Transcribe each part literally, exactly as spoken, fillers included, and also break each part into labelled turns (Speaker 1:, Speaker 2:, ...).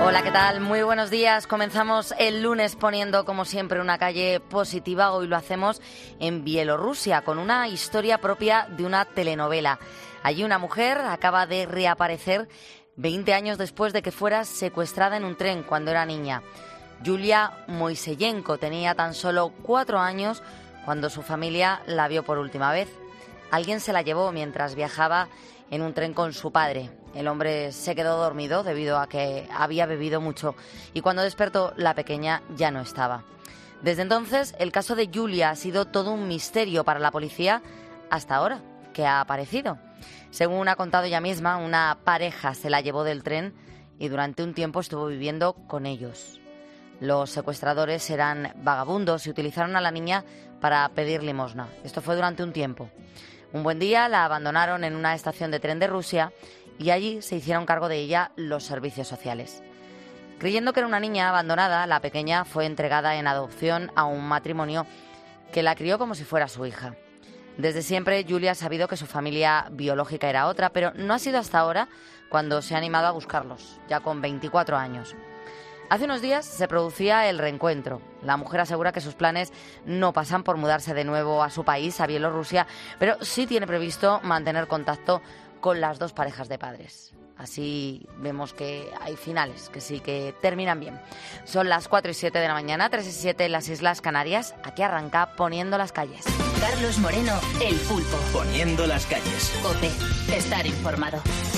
Speaker 1: Hola, ¿qué tal? Muy buenos días. Comenzamos el lunes poniendo, como siempre, una calle positiva. Hoy lo hacemos en Bielorrusia, con una historia propia de una telenovela. Allí una mujer acaba de reaparecer veinte años después de que fuera secuestrada en un tren cuando era niña. Yulia Moiseyenko tenía tan solo cuatro años cuando su familia la vio por última vez. Alguien se la llevó mientras viajaba en un tren con su padre. El hombre se quedó dormido debido a que había bebido mucho y cuando despertó la pequeña ya no estaba. Desde entonces el caso de Yulia ha sido todo un misterio para la policía hasta ahora que ha aparecido. Según ha contado ella misma, una pareja se la llevó del tren y durante un tiempo estuvo viviendo con ellos. Los secuestradores eran vagabundos y utilizaron a la niña para pedir limosna. Esto fue durante un tiempo. Un buen día la abandonaron en una estación de tren de Rusia y allí se hicieron cargo de ella los servicios sociales. Creyendo que era una niña abandonada, la pequeña fue entregada en adopción a un matrimonio que la crió como si fuera su hija. Desde siempre, Yulia ha sabido que su familia biológica era otra, pero no ha sido hasta ahora cuando se ha animado a buscarlos, ya con veinticuatro años. Hace unos días se producía el reencuentro. La mujer asegura que sus planes no pasan por mudarse de nuevo a su país, a Bielorrusia, pero sí tiene previsto mantener contacto con las dos parejas de padres. Así vemos que hay finales, que sí que terminan bien. Son las cuatro y siete de la mañana, tres y siete en las Islas Canarias. Aquí arranca Poniendo las calles.
Speaker 2: Carlos Moreno, El Pulpo.
Speaker 3: Poniendo las calles.
Speaker 2: COPE, estar informado.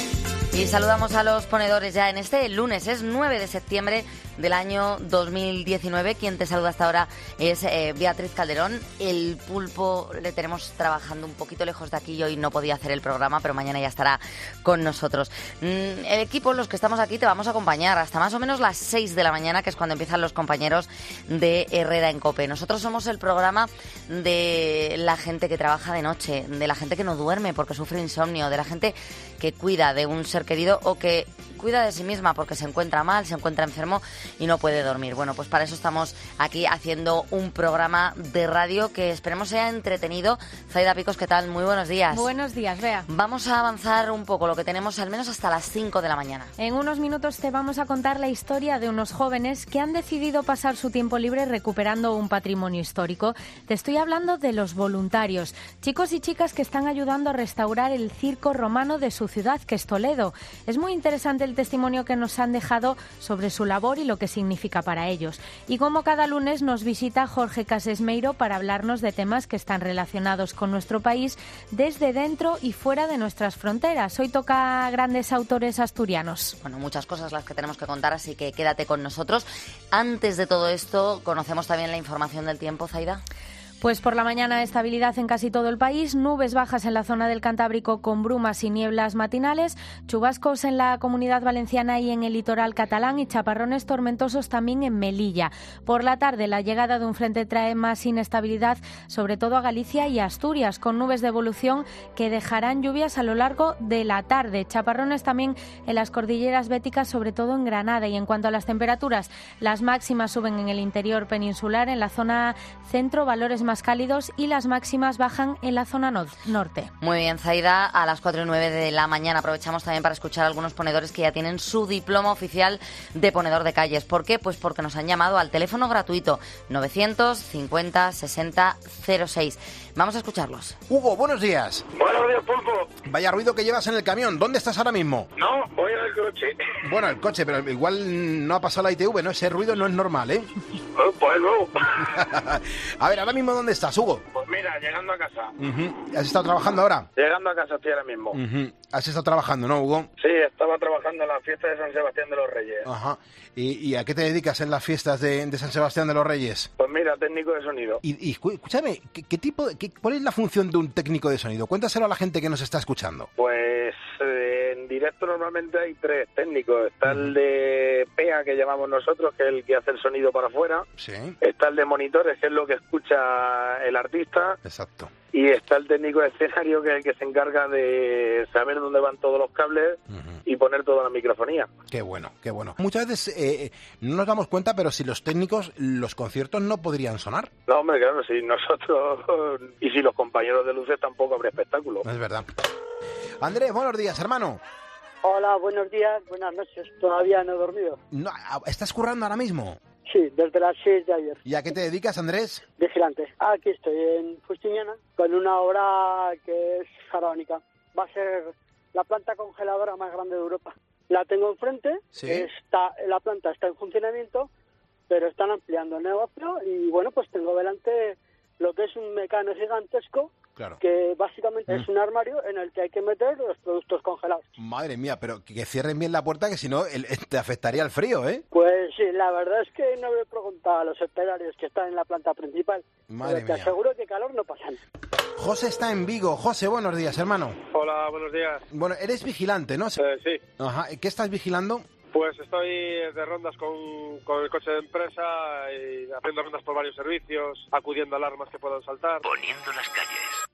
Speaker 1: Y saludamos a los ponedores ya en este lunes, es nueve de septiembre del año dos mil diecinueve. Quien te saluda hasta ahora es eh, Beatriz Calderón. El Pulpo le tenemos trabajando un poquito lejos de aquí y hoy no podía hacer el programa, pero mañana ya estará con nosotros. Mm, el equipo, los que estamos aquí, te vamos a acompañar hasta más o menos las seis de la mañana, que es cuando empiezan los compañeros de Herrera en COPE. Nosotros somos el programa de la gente que trabaja de noche, de la gente que no duerme porque sufre insomnio, de la gente que cuida de un ser querido o que cuida de sí misma porque se encuentra mal, se encuentra enfermo y no puede dormir. Bueno, pues para eso estamos aquí haciendo un programa de radio que esperemos sea entretenido. Zaida Picos, ¿qué tal? Muy buenos días.
Speaker 4: Buenos días, Bea.
Speaker 1: Vamos a avanzar un poco, lo que tenemos al menos hasta las cinco de la mañana.
Speaker 4: En unos minutos te vamos a contar la historia de unos jóvenes que han decidido pasar su tiempo libre recuperando un patrimonio histórico. Te estoy hablando de los voluntarios, chicos y chicas que están ayudando a restaurar el circo romano de su ciudad, que es Toledo. Es muy interesante el testimonio que nos han dejado sobre su labor y lo que significa para ellos. Y como cada lunes nos visita Jorge Casesmeiro para hablarnos de temas que están relacionados con nuestro país desde dentro y fuera de nuestras fronteras. Hoy toca grandes autores asturianos.
Speaker 1: Bueno, muchas cosas las que tenemos que contar, así que quédate con nosotros. Antes de todo esto, conocemos también la información del tiempo, Zaida.
Speaker 4: Pues por la mañana estabilidad en casi todo el país, nubes bajas en la zona del Cantábrico con brumas y nieblas matinales, chubascos en la Comunidad Valenciana y en el litoral catalán y chaparrones tormentosos también en Melilla. Por la tarde la llegada de un frente trae más inestabilidad, sobre todo a Galicia y Asturias, con nubes de evolución que dejarán lluvias a lo largo de la tarde. Chaparrones también en las cordilleras béticas, sobre todo en Granada. Y en cuanto a las temperaturas, las máximas suben en el interior peninsular, en la zona centro valores más cálidos y las máximas bajan en la zona no- norte.
Speaker 1: Muy bien, Zaida, a las cuatro y nueve de la mañana aprovechamos también para escuchar a algunos ponedores que ya tienen su diploma oficial de ponedor de calles. ¿Por qué? Pues porque nos han llamado al teléfono gratuito novecientos cincuenta sesenta cero seis. Vamos a escucharlos.
Speaker 5: Hugo, buenos días.
Speaker 6: Buenos días, Pulpo.
Speaker 5: Vaya ruido que llevas en el camión. ¿Dónde estás ahora mismo?
Speaker 6: No, voy en el coche.
Speaker 5: Bueno, el coche, pero igual no ha pasado la I T V, ¿no? Ese ruido no es normal, ¿eh?
Speaker 6: Oh, pues no.
Speaker 5: A ver, ahora mismo, ¿dónde estás, Hugo?
Speaker 6: Pues mira, llegando a casa.
Speaker 5: Uh-huh. ¿Has estado trabajando ahora?
Speaker 6: Llegando a casa estoy ahora mismo.
Speaker 5: Uh-huh. ¿Has estado trabajando, no, Hugo?
Speaker 6: Sí, estaba trabajando en la fiesta de San Sebastián de los Reyes.
Speaker 5: Ajá. ¿Y, y a qué te dedicas en las fiestas de, de San Sebastián de los Reyes?
Speaker 6: Pues mira, técnico de sonido.
Speaker 5: Y, y escúchame, ¿qué, qué tipo, de, qué, ¿cuál es la función de un técnico de sonido? Cuéntaselo a la gente que nos está escuchando.
Speaker 6: Pues eh, en directo normalmente hay tres técnicos. Está uh-huh. el de P E A, que llamamos nosotros, que es el que hace el sonido para afuera.
Speaker 5: Sí.
Speaker 6: Está el de monitores, que es lo que escucha el artista.
Speaker 5: Exacto.
Speaker 6: Y está el técnico de escenario, que es el que se encarga de saber dónde van todos los cables uh-huh. y poner toda la microfonía.
Speaker 5: Qué bueno, qué bueno. Muchas veces eh, no nos damos cuenta, pero si los técnicos, los conciertos no podrían sonar.
Speaker 6: No, hombre, claro, si nosotros y si los compañeros de luces tampoco habría espectáculo.
Speaker 5: Es verdad. Andrés, buenos días, hermano.
Speaker 3: Hola, buenos días, buenas noches. Todavía no he dormido.
Speaker 5: No, ¿estás currando ahora mismo?
Speaker 3: Sí, desde las seis de ayer.
Speaker 5: ¿Y a qué te dedicas, Andrés?
Speaker 3: Vigilante. Aquí estoy en Fustiñana con una obra que es faraónica. Va a ser la planta congeladora más grande de Europa. La tengo enfrente.
Speaker 5: ¿Sí?
Speaker 3: Está, la planta está en funcionamiento, pero están ampliando el negocio y bueno, pues tengo delante lo que es un mecano gigantesco. Claro. Que básicamente mm. es un armario en el que hay que meter los productos congelados.
Speaker 5: Madre mía, pero que cierren bien la puerta, que si no el, te afectaría el frío, ¿eh?
Speaker 3: Pues sí, la verdad es que no le he preguntado a los operarios que están en la planta principal.
Speaker 5: Madre
Speaker 3: pero te
Speaker 5: mía.
Speaker 3: aseguro que calor no pasan.
Speaker 5: José está en Vigo. José, buenos días, hermano.
Speaker 6: Hola, buenos días.
Speaker 5: Bueno, eres vigilante, ¿no?
Speaker 6: Eh, sí.
Speaker 5: Ajá. ¿Qué estás vigilando?
Speaker 6: Pues estoy de rondas con, con el coche de empresa y haciendo rondas por varios servicios, acudiendo a alarmas que puedan saltar.
Speaker 7: Poniendo las calles.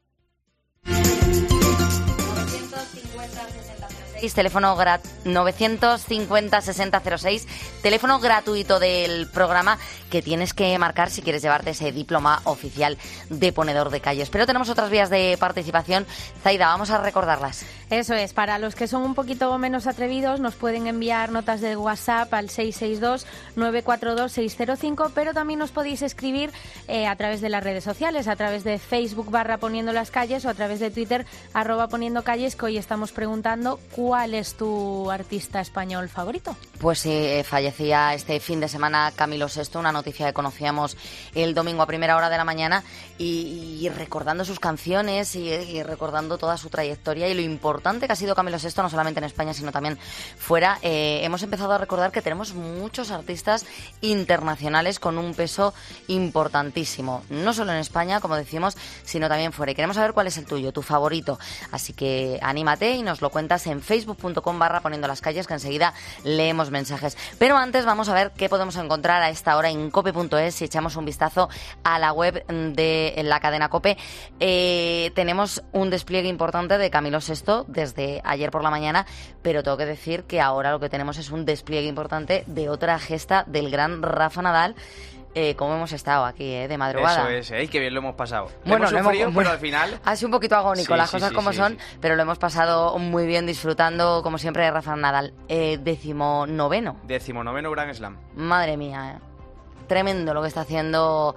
Speaker 1: Teléfono gra- novecientos cincuenta sesenta cero seis, teléfono gratuito del programa que tienes que marcar si quieres llevarte ese diploma oficial de ponedor de calles. Pero tenemos otras vías de participación. Zaida, vamos a recordarlas.
Speaker 4: Eso es, para los que son un poquito menos atrevidos nos pueden enviar notas de WhatsApp al seis seis dos nueve cuatro dos seis cero cinco, pero también nos podéis escribir eh, a través de las redes sociales, a través de Facebook barra Poniendo las Calles o a través de Twitter arroba Poniendo Calles, que hoy estamos preguntando ¿cuál es tu artista español favorito?
Speaker 1: Pues sí, eh, fallecía este fin de semana Camilo Sesto, una noticia que conocíamos el domingo a primera hora de la mañana y, y recordando sus canciones y, y recordando toda su trayectoria y lo importante que ha sido Camilo Sesto, no solamente en España sino también fuera. Eh, hemos empezado a recordar que tenemos muchos artistas internacionales con un peso importantísimo, no solo en España, como decimos, sino también fuera. Y queremos saber cuál es el tuyo, tu favorito. Así que anímate y nos lo cuentas en facebook.com barra Poniendo las Calles, que enseguida leemos mensajes. Pero antes vamos a ver qué podemos encontrar a esta hora en cope punto es. Si echamos un vistazo a la web de la cadena COPE, eh, tenemos un despliegue importante de Camilo Sesto desde ayer por la mañana, pero tengo que decir que ahora lo que tenemos es un despliegue importante de otra gesta del gran Rafa Nadal. Eh, como hemos estado aquí, eh, de madrugada.
Speaker 8: Eso es, ¿eh? Qué bien lo hemos pasado.
Speaker 1: Bueno,
Speaker 8: hemos sufrido,
Speaker 1: hemos,
Speaker 8: pero al final...
Speaker 1: Ha sido un poquito agónico,
Speaker 8: sí,
Speaker 1: las
Speaker 8: sí,
Speaker 1: cosas
Speaker 8: sí,
Speaker 1: como
Speaker 8: sí,
Speaker 1: son,
Speaker 8: sí.
Speaker 1: pero lo hemos pasado muy bien disfrutando, como siempre, de Rafa Nadal. Eh, décimo noveno.
Speaker 8: Décimo noveno Grand Slam.
Speaker 1: Madre mía, eh. Tremendo lo que está haciendo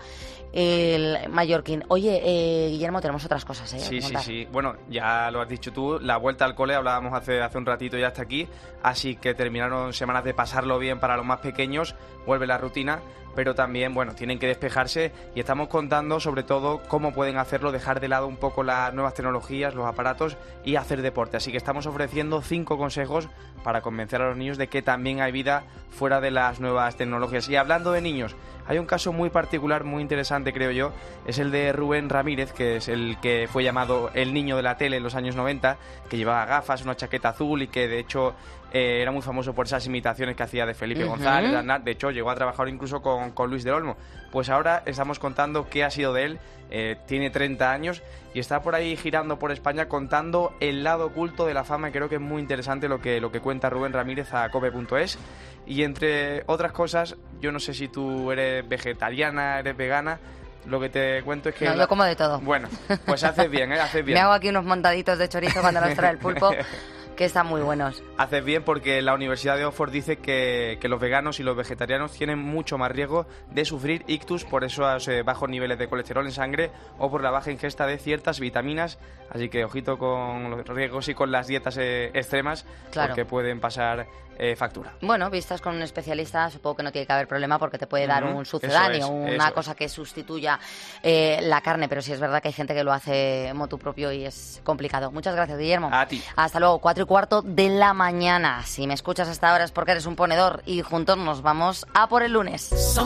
Speaker 1: el mallorquín. Oye, eh, Guillermo, tenemos otras cosas, ¿eh?
Speaker 8: Sí, sí, sí. Bueno, ya lo has dicho tú, la vuelta al cole, hablábamos hace, hace un ratito ya hasta aquí, así que terminaron semanas de pasarlo bien para los más pequeños, vuelve la rutina, pero también, bueno, tienen que despejarse y estamos contando sobre todo cómo pueden hacerlo, dejar de lado un poco las nuevas tecnologías, los aparatos y hacer deporte. Así que estamos ofreciendo cinco consejos para convencer a los niños de que también hay vida fuera de las nuevas tecnologías. Y hablando de niños, hay un caso muy particular, muy interesante creo yo, es el de Rubén Ramírez, que es el que fue llamado el niño de la tele en los años noventa, que llevaba gafas, una chaqueta azul y que de hecho eh, era muy famoso por esas imitaciones que hacía de Felipe uh-huh. González, de Aznar. De hecho llegó a trabajar incluso con, con Luis del Olmo. Pues ahora estamos contando qué ha sido de él. Eh, tiene treinta años y está por ahí girando por España contando el lado oculto de la fama, y creo que es muy interesante lo que, lo que cuenta Rubén Ramírez a cope punto es. Y entre otras cosas, yo no sé si tú eres vegetariana, eres vegana, lo que te cuento es que...
Speaker 1: No, yo como de todo.
Speaker 8: Bueno, pues haces bien, ¿eh? Haces bien.
Speaker 1: Me hago aquí unos montaditos de chorizo cuando nos trae el pulpo, que están muy buenos.
Speaker 8: Haces bien porque la Universidad de Oxford dice que, que los veganos y los vegetarianos tienen mucho más riesgo de sufrir ictus por esos eh, bajos niveles de colesterol en sangre o por la baja ingesta de ciertas vitaminas. Así que ojito con los riesgos y con las dietas eh, extremas, claro, porque pueden pasar eh, factura.
Speaker 1: Bueno, vistas con un especialista, supongo que no tiene que haber problema porque te puede dar uh-huh. un sucedáneo, es, una cosa es. que sustituya eh, la carne, pero sí es verdad que hay gente que lo hace motu propio y es complicado. Muchas gracias, Guillermo.
Speaker 8: A ti.
Speaker 1: Hasta luego, cuatro y cuarto de la mañana. Si me escuchas hasta ahora es porque eres un ponedor y juntos nos vamos a por el lunes.
Speaker 9: Son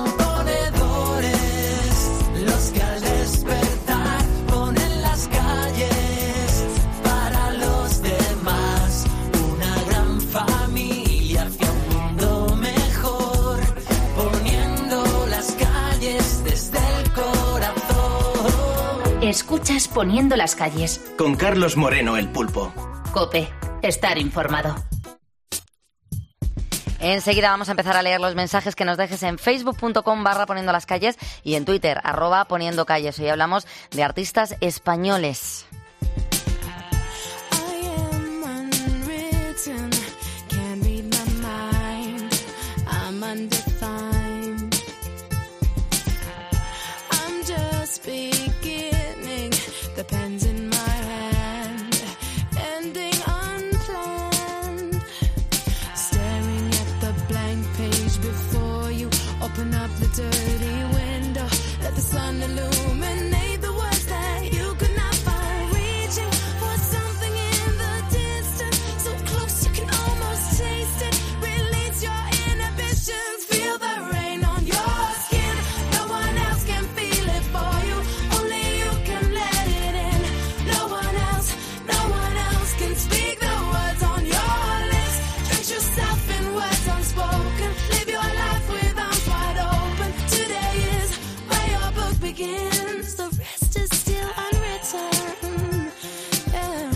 Speaker 9: ponedores los que al despertar ponen las calles para los demás. Una gran familia hacia un mundo mejor, poniendo las calles desde el corazón.
Speaker 2: Escuchas Poniendo las Calles.
Speaker 7: Con Carlos Moreno, el Pulpo.
Speaker 2: COPE. Estar informado.
Speaker 1: Enseguida vamos a empezar a leer los mensajes que nos dejes en facebook.com barra Poniendo las Calles y en Twitter, arroba Poniendo Calles. Hoy hablamos de artistas españoles.
Speaker 10: it's beginning. The pen's in my hand, ending unplanned. Staring at the blank page before you. Open up the dirty window. Let the sun illuminate the words that you could not find. Reaching for something in the distance, so close you can almost taste it. Release your inhibitions. Feel the rain on your skin. No one else can feel it for you. Only you can let it in. No one else, no one else can speak the words on your lips. Drench yourself in words unspoken. Live your life with arms wide open. Today is where your book begins. The rest is still unwritten. Yeah.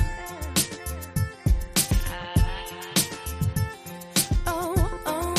Speaker 10: Oh, oh.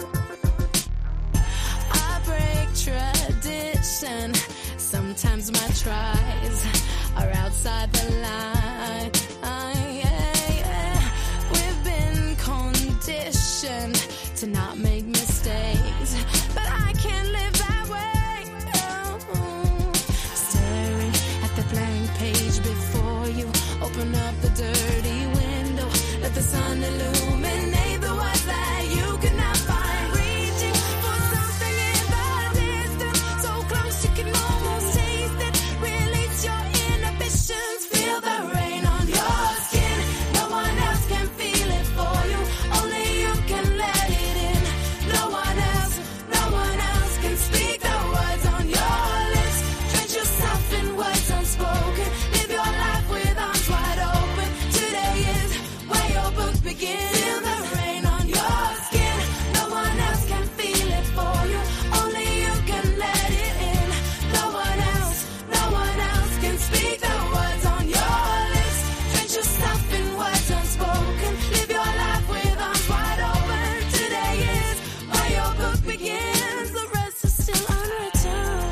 Speaker 10: I break tradition. Sometimes my tries are outside the line. Yeah, yeah. We've been conditioned to not make mistakes, but I can't live that way. Oh. Staring at the blank page before you. Open up the dirty window. Let the sun illuminate the words that you could not find. Reaching for something in the distance, so close you can almost taste it. Release your inhibitions. Feel the rain on your skin. No one else can feel it for you. Only you can let it in. No one else, no one else can speak the words on your lips. Drench yourself in words unspoken. Live your life with arms wide open. Today is where your book begins. Feel the rain on your skin. No one else can feel it for you. Only you can let it in. No one else, no one else can speak the words on your lips. Drench yourself in words unspoken. Live your life with arms wide open. Today is where your book begins. The rest is still unwritten.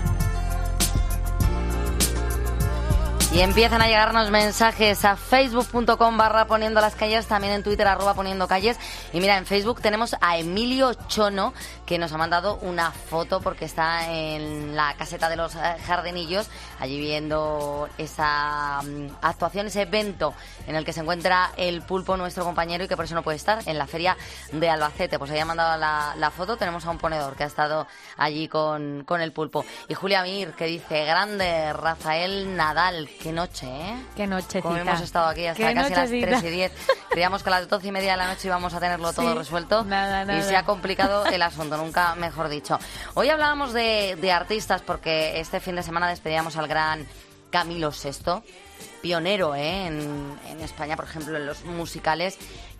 Speaker 1: Y empiezan a llegarnos mensajes a facebook.com barra poniendo las calles, también en Twitter arroba poniendo calles. Y mira, en Facebook tenemos a Emilio Chono, que nos ha mandado una foto porque está en la caseta de los eh, Jardinillos, allí viendo esa mm, actuación, ese evento en el que se encuentra el Pulpo, nuestro compañero, y que por eso no puede estar en la feria de Albacete. Pues ahí ha mandado la, la foto. Tenemos a un ponedor que ha estado allí con, con el Pulpo. Y Julia Mir, que dice, grande Rafael Nadal. Qué noche, ¿eh?
Speaker 4: Qué nochecita.
Speaker 1: Como hemos estado aquí hasta
Speaker 4: Qué
Speaker 1: casi
Speaker 4: nochecita.
Speaker 1: las tres y diez. Creíamos que a las doce y media de la noche íbamos a tenerlo todo
Speaker 4: Sí,
Speaker 1: resuelto.
Speaker 4: nada, nada.
Speaker 1: Y se ha complicado el asunto, nunca mejor dicho. Hoy hablábamos de, de artistas porque este fin de semana despedíamos al gran Camilo Sesto, pionero ¿eh? en, en España, por ejemplo, en los musicales.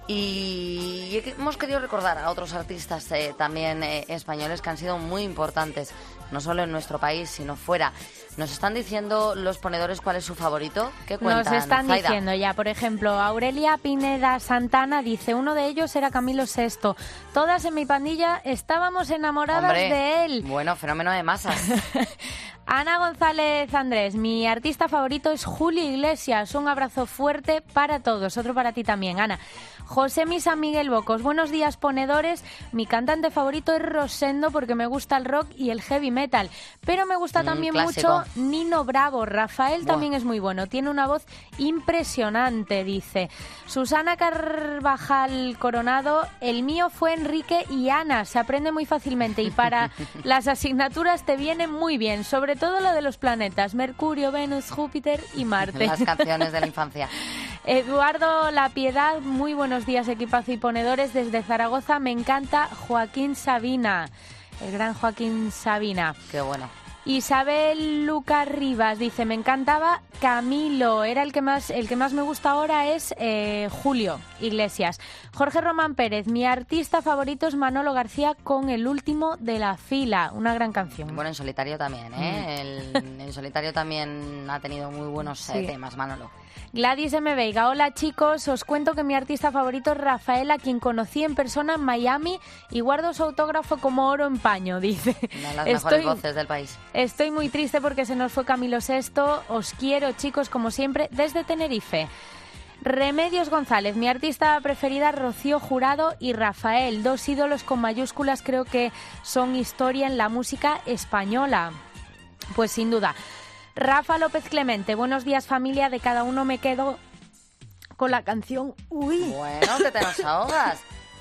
Speaker 1: Y hemos querido recordar a otros artistas eh, también eh, españoles que han sido muy importantes, no solo en nuestro país, sino fuera. ¿Nos están diciendo los ponedores cuál es su favorito? ¿Qué cuentan,
Speaker 4: Nos están
Speaker 1: Zaida?
Speaker 4: diciendo ya, por ejemplo, Aurelia Pineda Santana dice, uno de ellos era Camilo Sesto. Todas en mi pandilla estábamos enamoradas
Speaker 1: Hombre,
Speaker 4: de él.
Speaker 1: Bueno, fenómeno de masas.
Speaker 4: Ana González Andrés, mi artista favorito es Julio Iglesias. Un abrazo fuerte para todos. Otro para ti también, Ana. José Misa Miguel Bocos, buenos días ponedores. Mi cantante favorito es Rosendo porque me gusta el rock y el heavy metal. Pero me gusta
Speaker 1: Mm,
Speaker 4: también
Speaker 1: clásico.
Speaker 4: mucho Nino Bravo. Rafael
Speaker 1: Buah.
Speaker 4: también es muy bueno. Tiene una voz impresionante, dice. Susana Carvajal Coronado, el mío fue Enrique y Ana. Se aprende muy fácilmente y para las asignaturas te vienen muy bien. Sobre todo lo de los planetas, Mercurio, Venus, Júpiter y Marte.
Speaker 1: Las canciones de la infancia.
Speaker 4: Eduardo La Piedad, muy buenos días equipazo y ponedores desde Zaragoza. Me encanta Joaquín Sabina, el gran Joaquín Sabina.
Speaker 1: Qué bueno.
Speaker 4: Isabel Lucas Rivas dice, me encantaba Camilo, era el que más el que más me gusta ahora es eh, Julio Iglesias. Jorge Román Pérez, mi artista favorito es Manolo García con El último de la fila, una gran canción.
Speaker 1: Bueno, en solitario también, ¿eh? El, en solitario también ha tenido muy buenos eh,
Speaker 4: Sí.
Speaker 1: temas, Manolo.
Speaker 4: Gladys M. Veiga, hola chicos, os cuento que mi artista favorito es Rafael, a quien conocí en persona en Miami y guardo su autógrafo como oro en paño, dice.
Speaker 1: Una de las
Speaker 4: Estoy,
Speaker 1: mejores voces del país.
Speaker 4: estoy muy triste porque se nos fue Camilo Sesto, os quiero chicos como siempre desde Tenerife. Remedios González, mi artista preferida Rocío Jurado y Rafael, dos ídolos con mayúsculas, creo que son historia en la música española. Pues sin duda. Rafa López Clemente, buenos días familia, de cada uno me quedo con la canción Uy.
Speaker 1: Bueno, que te nos ahogas.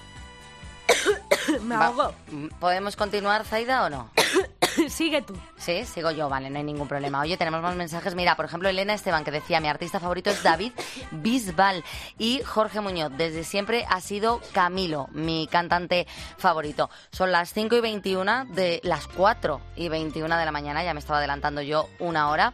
Speaker 4: Me ahogo.
Speaker 1: ¿Podemos continuar, Zaida, o no?
Speaker 4: Sigue tú.
Speaker 1: Sí, sigo yo, vale, no hay ningún problema. Oye, tenemos más mensajes. Mira, por ejemplo, Elena Esteban, que decía, mi artista favorito es David Bisbal. Y Jorge Muñoz, desde siempre ha sido Camilo, mi cantante favorito. Son las cinco y veintiuno de las cuatro y veintiuno de la mañana, ya me estaba adelantando yo una hora.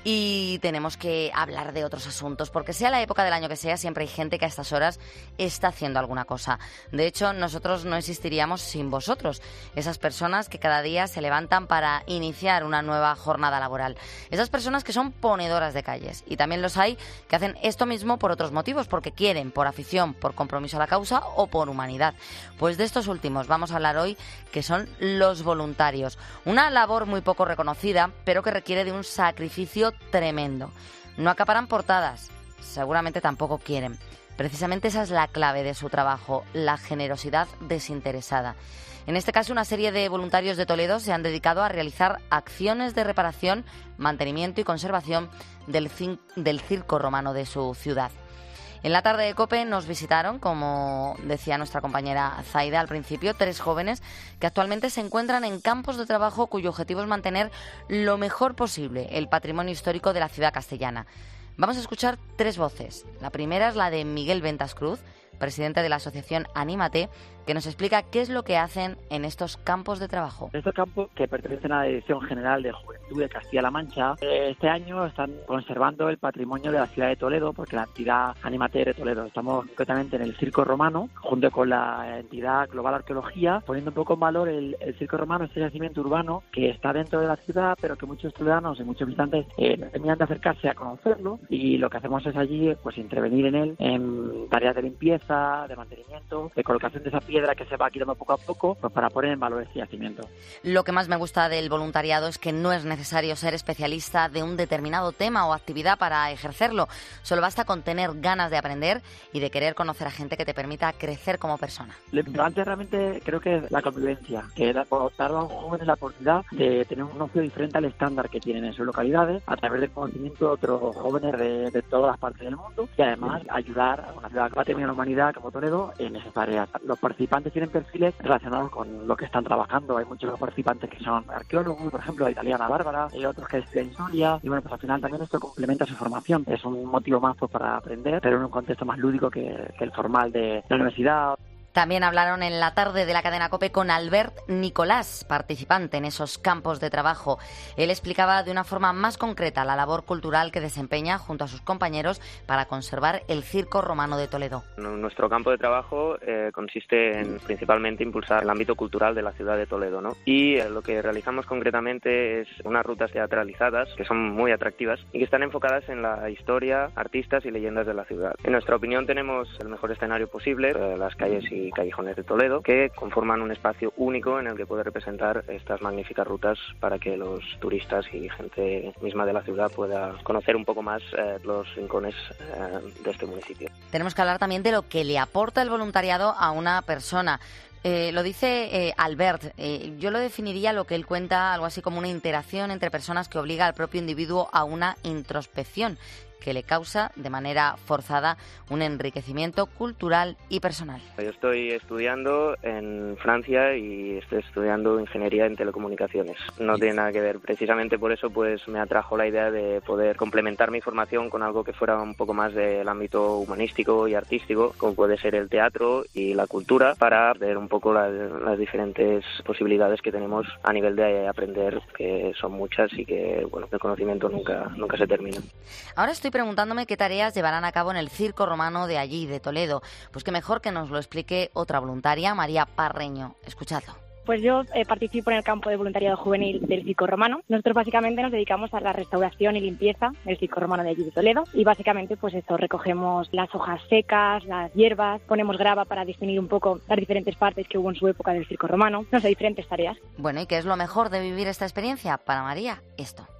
Speaker 1: Y tenemos que hablar de otros asuntos, porque sea la época del año que sea, siempre hay gente que a estas horas está haciendo alguna cosa. De hecho, nosotros no existiríamos sin vosotros, esas personas que cada día se levantan para iniciar una nueva jornada laboral. Esas personas que son ponedoras de calles. Y también los hay que hacen esto mismo por otros motivos, porque quieren, por afición, por compromiso a la causa o por humanidad. Pues de estos últimos vamos a hablar hoy, que son los voluntarios. Una labor muy poco reconocida, pero que requiere de un sacrificio tremendo. No acaparan portadas, seguramente tampoco quieren. Precisamente esa es la clave de su trabajo, la generosidad desinteresada. En este caso, una serie de voluntarios de Toledo se han dedicado a realizar acciones de reparación, mantenimiento y conservación del, cin- del circo romano de su ciudad. En la tarde de COPE nos visitaron, como decía nuestra compañera Zaida al principio, tres jóvenes que actualmente se encuentran en campos de trabajo cuyo objetivo es mantener lo mejor posible el patrimonio histórico de la ciudad castellana. Vamos a escuchar tres voces. La primera es la de Miguel Ventas Cruz, presidente de la asociación Anímate, que nos explica qué es lo que hacen en estos campos de trabajo.
Speaker 11: Estos campos, que pertenecen a la Dirección General de Juventud de Castilla-La Mancha, este año están conservando el patrimonio de la ciudad de Toledo, porque la entidad Anímate de Toledo, estamos concretamente en el Circo Romano, junto con la entidad Global Arqueología, poniendo un poco en valor el, el Circo Romano, este yacimiento urbano que está dentro de la ciudad, pero que muchos ciudadanos y muchos visitantes eh, terminan de acercarse a conocerlo, y lo que hacemos es allí pues intervenir en él en tareas de limpieza, de mantenimiento, de colocación de esa piedra que se va quitando poco a poco, pues para poner en valor este yacimiento.
Speaker 1: Lo que más me gusta del voluntariado es que no es necesario ser especialista de un determinado tema o actividad para ejercerlo. Solo basta con tener ganas de aprender y de querer conocer a gente que te permita crecer como persona.
Speaker 11: Lo importante realmente creo que es la convivencia, que es dar a los jóvenes la oportunidad de tener un ocio diferente al estándar que tienen en sus localidades, a través del conocimiento de otros jóvenes de, de todas las partes del mundo, y además ayudar a una ciudad patrimonio de la humanidad como Toledo en esas tareas. Los participantes tienen perfiles relacionados con lo que están trabajando. Hay muchos participantes que son arqueólogos, por ejemplo, la italiana Bárbara, hay otros que estudian historia, y bueno, pues al final también esto complementa su formación. Es un motivo más pues, para aprender, pero en un contexto más lúdico que, que el formal de la universidad.
Speaker 1: También hablaron en la tarde de la cadena COPE con Albert Nicolás, participante en esos campos de trabajo. Él explicaba de una forma más concreta la labor cultural que desempeña junto a sus compañeros para conservar el Circo Romano de Toledo.
Speaker 12: Nuestro campo de trabajo eh, consiste en principalmente impulsar el ámbito cultural de la ciudad de Toledo, ¿no? Y eh, lo que realizamos concretamente es unas rutas teatralizadas que son muy atractivas y que están enfocadas en la historia, artistas y leyendas de la ciudad. En nuestra opinión tenemos el mejor escenario posible, eh, las calles y y callejones de Toledo, que conforman un espacio único en el que poder representar estas magníficas rutas para que los turistas y gente misma de la ciudad pueda conocer un poco más eh, los rincones eh, de este municipio.
Speaker 1: Tenemos que hablar también de lo que le aporta el voluntariado a una persona. Eh, lo dice eh, Albert, eh, yo lo definiría lo que él cuenta, algo así como una interacción entre personas que obliga al propio individuo a una introspección que le causa de manera forzada un enriquecimiento cultural y personal.
Speaker 12: Yo estoy estudiando en Francia y estoy estudiando ingeniería en telecomunicaciones. No tiene nada que ver. Precisamente por eso pues me atrajo la idea de poder complementar mi formación con algo que fuera un poco más del ámbito humanístico y artístico, como puede ser el teatro y la cultura, para ver un poco las, las diferentes posibilidades que tenemos a nivel de aprender, que son muchas y que bueno, el conocimiento nunca, nunca se termina.
Speaker 1: Ahora estoy preguntándome qué tareas llevarán a cabo en el Circo Romano de allí, de Toledo. Pues que mejor que nos lo explique otra voluntaria, María Parreño. Escuchadlo.
Speaker 13: Pues yo eh, participo en el campo de voluntariado juvenil del Circo Romano. Nosotros básicamente nos dedicamos a la restauración y limpieza del Circo Romano de allí de Toledo, y básicamente pues esto, recogemos las hojas secas, las hierbas, ponemos grava para distinguir un poco las diferentes partes que hubo en su época del Circo Romano, no sé, diferentes tareas.
Speaker 1: Bueno, ¿y qué es lo mejor de vivir esta experiencia? Para María, esto.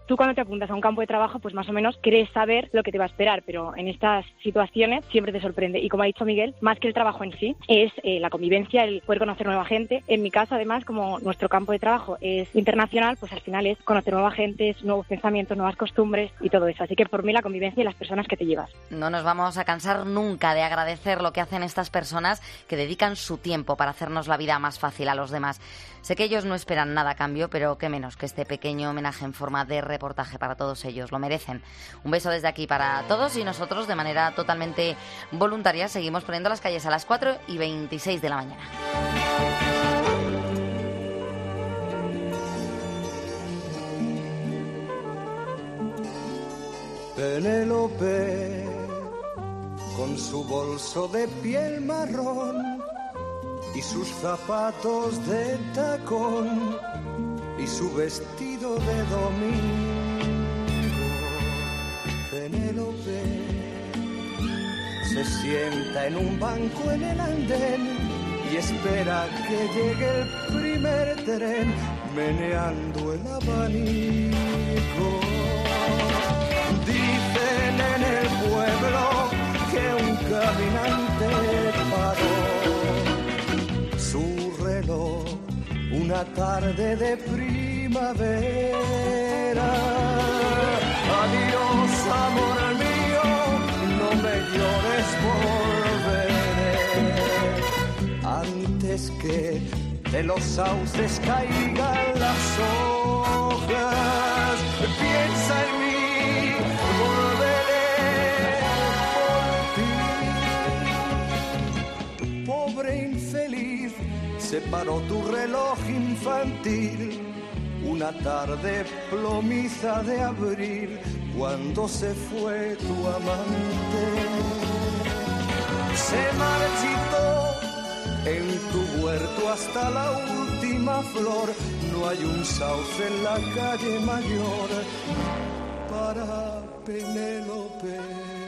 Speaker 13: tú cuando te apuntas a un campo de trabajo, pues más o menos crees saber lo que te va a esperar, pero en estas situaciones siempre te sorprende. Y como ha dicho Miguel, más que el trabajo en sí, es eh, la convivencia, el poder conocer nueva gente. En mi caso, además, como nuestro campo de trabajo es internacional, pues al final es conocer nueva gente, nuevos pensamientos, nuevas costumbres y todo eso. Así que por mí la convivencia y las personas que te llevas.
Speaker 1: No nos vamos a cansar nunca de agradecer lo que hacen estas personas que dedican su tiempo para hacernos la vida más fácil a los demás. Sé que ellos no esperan nada a cambio, pero qué menos que este pequeño homenaje en forma de reportaje para todos ellos. Lo merecen. Un beso desde aquí para todos y nosotros, de manera totalmente voluntaria, seguimos poniendo las calles a las cuatro y veintiséis de la mañana.
Speaker 14: Penélope, con su bolso de piel marrón y sus zapatos de tacón y su vestido de domingo. Penélope se sienta en un banco en el andén y espera que llegue el primer tren, meneando el abanico. Dicen en el pueblo que un caminante paró su reloj una tarde de primavera. Adiós, amor mío, no me llores, volveré antes que de los sauces caigan las hojas. Piensa en mí, volveré por ti. Pobre infeliz, se paró tu reloj infantil una tarde plomiza de abril, cuando se fue tu amante. Se marchitó en tu huerto hasta la última flor, no hay un sauce en la calle mayor para Penélope.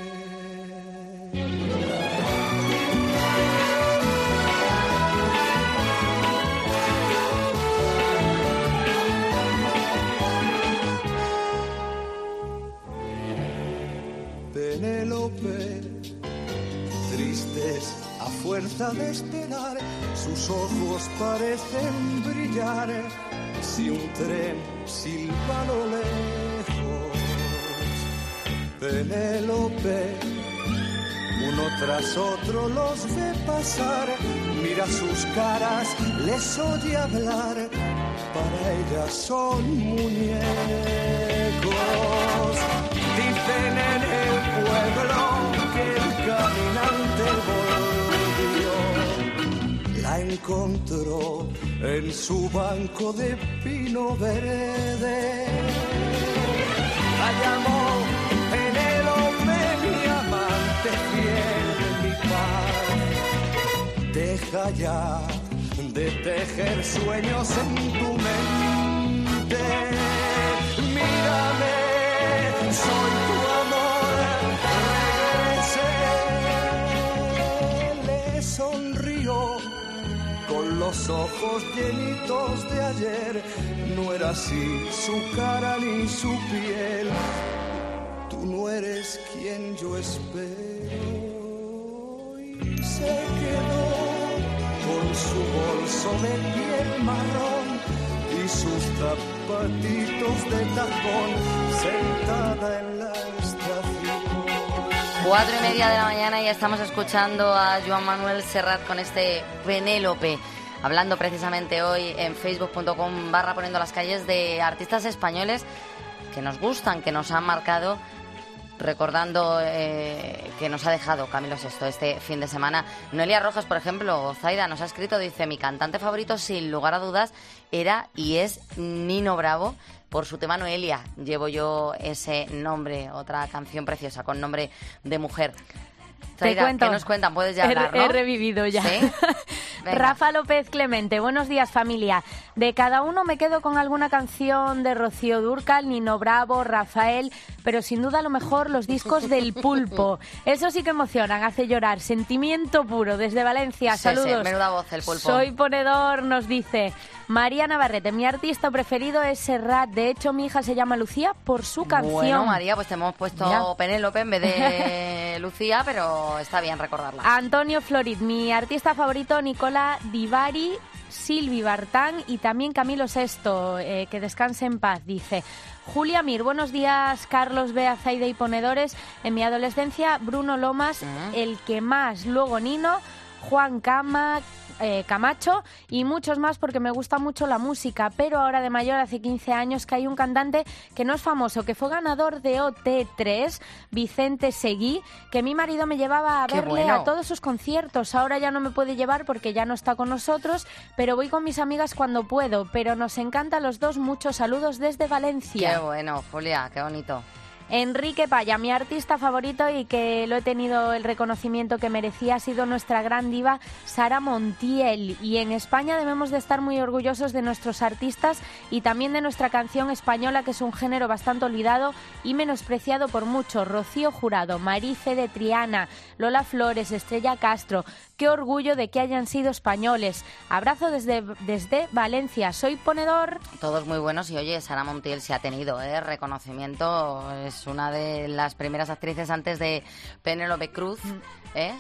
Speaker 14: Penélope, tristes a fuerza de esperar, sus ojos parecen brillar si un tren silba a lo lejos. Penélope, uno tras otro los ve pasar, mira sus caras, les oye hablar, para ellas son muñecos. Dicen en el pueblo que el caminante volvió, la encontró en su banco de pino verde. La llamó Penélope, mi amante fiel, mi paz. Deja ya de tejer sueños en tu mente. Mírame, soy tu amor, regresé. Le sonrió con los ojos llenitos de ayer. No era así su cara ni su piel. Tú no eres quien yo espero. Y se quedó con su bolso de piel marrón y sus zapatitos de tacón, sentada en la estación.
Speaker 1: Cuatro y media de la mañana y estamos escuchando a Joan Manuel Serrat con este Penélope, hablando precisamente hoy en facebook punto com barra poniendo las calles de artistas españoles que nos gustan, que nos han marcado, recordando eh, que nos ha dejado Camilo Sesto este fin de semana. Noelia Rojas, por ejemplo, Zaida nos ha escrito, dice: mi cantante favorito, sin lugar a dudas, era y es Nino Bravo, por su tema Noelia. Llevo yo ese nombre, otra canción preciosa con nombre de mujer. Zaida, ¿qué nos cuentan? Puedes ya hablar,
Speaker 4: he,
Speaker 1: ¿no?
Speaker 4: He revivido ya.
Speaker 1: ¿Sí? Venga.
Speaker 4: Rafa López Clemente, buenos días familia. De cada uno me quedo con alguna canción de Rocío Dúrcal, Nino Bravo, Rafael, pero sin duda lo mejor los discos del Pulpo. Eso sí que emocionan, hace llorar, sentimiento puro desde Valencia.
Speaker 1: Sí,
Speaker 4: Saludos.
Speaker 1: sí, menuda voz el Pulpo.
Speaker 4: Soy ponedor, nos dice María Navarrete, mi artista preferido es Serrat, de hecho mi hija se llama Lucía por su canción.
Speaker 1: Bueno, María, pues te hemos puesto
Speaker 4: Mira.
Speaker 1: Penélope en vez de Lucía, pero está bien recordarla.
Speaker 4: Antonio Florit, mi artista favorito Nicola Divari, Silvi Bartán y también Camilo Sesto, eh, que descanse en paz, dice. Julia Mir, buenos días, Carlos Bea, Zaide y Ponedores. En mi adolescencia, Bruno Lomas,
Speaker 1: Mm.
Speaker 4: el que más, luego Nino, Juan Cama, eh, Camacho y muchos más porque me gusta mucho la música, pero ahora de mayor, hace quince años, que hay un cantante que no es famoso, que fue ganador de O T tres, Vicente Seguí, que mi marido me llevaba a
Speaker 1: ¡Qué
Speaker 4: verle
Speaker 1: bueno!
Speaker 4: a todos sus conciertos. Ahora ya no me puede llevar porque ya no está con nosotros, pero voy con mis amigas cuando puedo, pero nos encanta a los dos. Muchos saludos desde Valencia.
Speaker 1: Qué bueno, Julia, qué bonito.
Speaker 4: Enrique Paya, mi artista favorito y que lo he tenido el reconocimiento que merecía, ha sido nuestra gran diva Sara Montiel. Y en España debemos de estar muy orgullosos de nuestros artistas y también de nuestra canción española, que es un género bastante olvidado y menospreciado por muchos. Rocío Jurado, Marice de Triana, Lola Flores, Estrella Castro. Qué orgullo de que hayan sido españoles. Abrazo desde, desde Valencia. Soy ponedor.
Speaker 1: Todos muy buenos y oye, Sara Montiel se ha tenido ¿eh? reconocimiento, es una de las primeras actrices antes de Penélope Cruz ¿eh?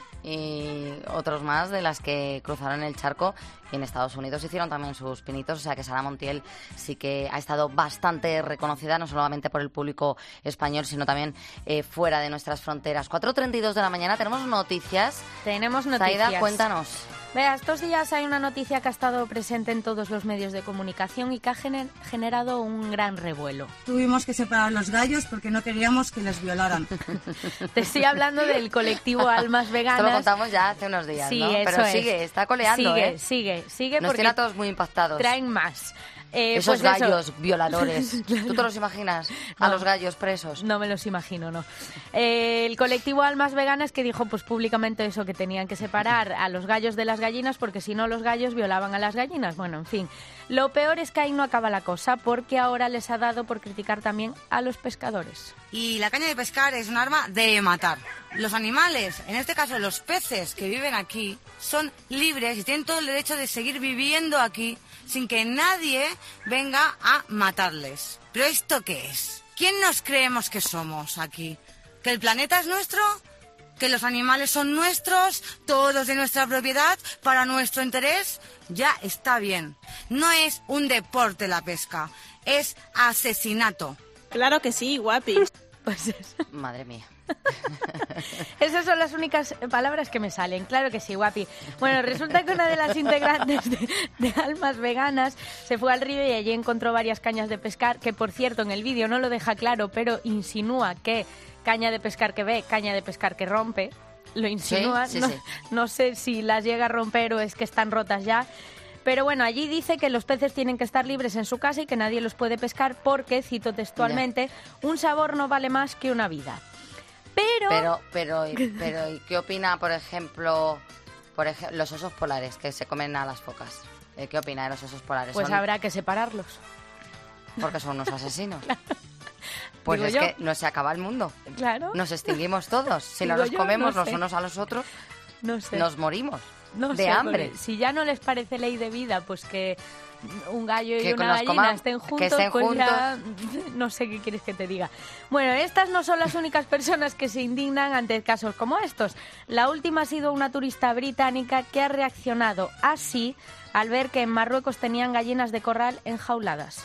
Speaker 1: y otros más de las que cruzaron el charco y en Estados Unidos hicieron también sus pinitos, o sea que Sara Montiel sí que ha estado bastante reconocida, no solamente por el público español, sino también eh, fuera de nuestras fronteras. cuatro treinta y dos de la mañana, tenemos noticias.
Speaker 4: Tenemos noticias.
Speaker 1: Zaida, cuéntanos.
Speaker 4: Vea, estos días hay una noticia que ha estado presente en todos los medios de comunicación y que ha gener- generado un gran revuelo.
Speaker 15: Tuvimos que separar los gallos porque no queríamos que les violaran.
Speaker 4: Te estoy hablando del colectivo Almas Veganas.
Speaker 1: Esto lo contamos ya hace unos días,
Speaker 4: Sí,
Speaker 1: ¿no?
Speaker 4: eso
Speaker 1: Pero
Speaker 4: es.
Speaker 1: sigue, está coleando,
Speaker 4: Sigue,
Speaker 1: ¿eh?
Speaker 4: sigue, sigue
Speaker 1: Nos
Speaker 4: porque
Speaker 1: tiene a todos muy impactados.
Speaker 4: traen más. Eh,
Speaker 1: Esos
Speaker 4: pues eso.
Speaker 1: gallos violadores.
Speaker 4: Claro.
Speaker 1: ¿Tú te los imaginas? A
Speaker 4: No.
Speaker 1: los gallos presos.
Speaker 4: No me los imagino, no. Eh, el colectivo Almas Veganas que dijo pues públicamente eso, que tenían que separar a los gallos de las gallinas porque si no los gallos violaban a las gallinas. Bueno, en fin. Lo peor es que ahí no acaba la cosa porque ahora les ha dado por criticar también a los pescadores.
Speaker 15: Y la caña de pescar es un arma de matar. Los animales, en este caso los peces que viven aquí, son libres y tienen todo el derecho de seguir viviendo aquí sin que nadie venga a matarles. ¿Pero esto qué es? ¿Quién nos creemos que somos aquí? ¿Que el planeta es nuestro? ¿Que los animales son nuestros? ¿Todos de nuestra propiedad? ¿Para nuestro interés? Ya está bien. No es un deporte la pesca, es asesinato.
Speaker 16: Claro que sí, guapi.
Speaker 4: Pues eso.
Speaker 1: Madre mía.
Speaker 4: Esas son las únicas palabras que me salen, claro que sí, guapi. Bueno, resulta que una de las integrantes de, de Almas Veganas se fue al río y allí encontró varias cañas de pescar, que por cierto en el vídeo no lo deja claro, pero insinúa que caña de pescar que ve, caña de pescar que rompe. Lo insinúa,
Speaker 1: Sí, sí,
Speaker 4: no,
Speaker 1: sí.
Speaker 4: no sé si las llega a romper o es que están rotas ya. Pero bueno, allí dice que los peces tienen que estar libres en su casa y que nadie los puede pescar porque, cito textualmente, un sabor no vale más que una vida. Pero...
Speaker 1: Pero, pero, y- pero, ¿y qué opina, por ejemplo, por ej- los osos polares que se comen a las focas? Eh, ¿Qué opina de los osos polares?
Speaker 4: Pues
Speaker 1: Son-
Speaker 4: habrá que separarlos.
Speaker 1: Porque son unos asesinos. Pues
Speaker 4: Digo
Speaker 1: es
Speaker 4: yo.
Speaker 1: que no se acaba el mundo.
Speaker 4: Claro.
Speaker 1: Nos extinguimos todos. Si no
Speaker 4: Digo
Speaker 1: nos
Speaker 4: yo,
Speaker 1: comemos
Speaker 4: no
Speaker 1: los
Speaker 4: sé.
Speaker 1: unos a los otros,
Speaker 4: No sé.
Speaker 1: nos morimos
Speaker 4: No
Speaker 1: de
Speaker 4: sé,
Speaker 1: hambre.
Speaker 4: porque si ya no les parece ley de vida, pues que un gallo y
Speaker 1: Que
Speaker 4: una
Speaker 1: nos
Speaker 4: gallina
Speaker 1: coman-
Speaker 4: estén
Speaker 1: que
Speaker 4: juntos,
Speaker 1: estén
Speaker 4: pues
Speaker 1: juntos.
Speaker 4: ya no sé qué quieres que te diga. Bueno, estas no son las únicas personas que se indignan ante casos como estos. La última ha sido una turista británica que ha reaccionado así al ver que en Marruecos tenían gallinas de corral enjauladas.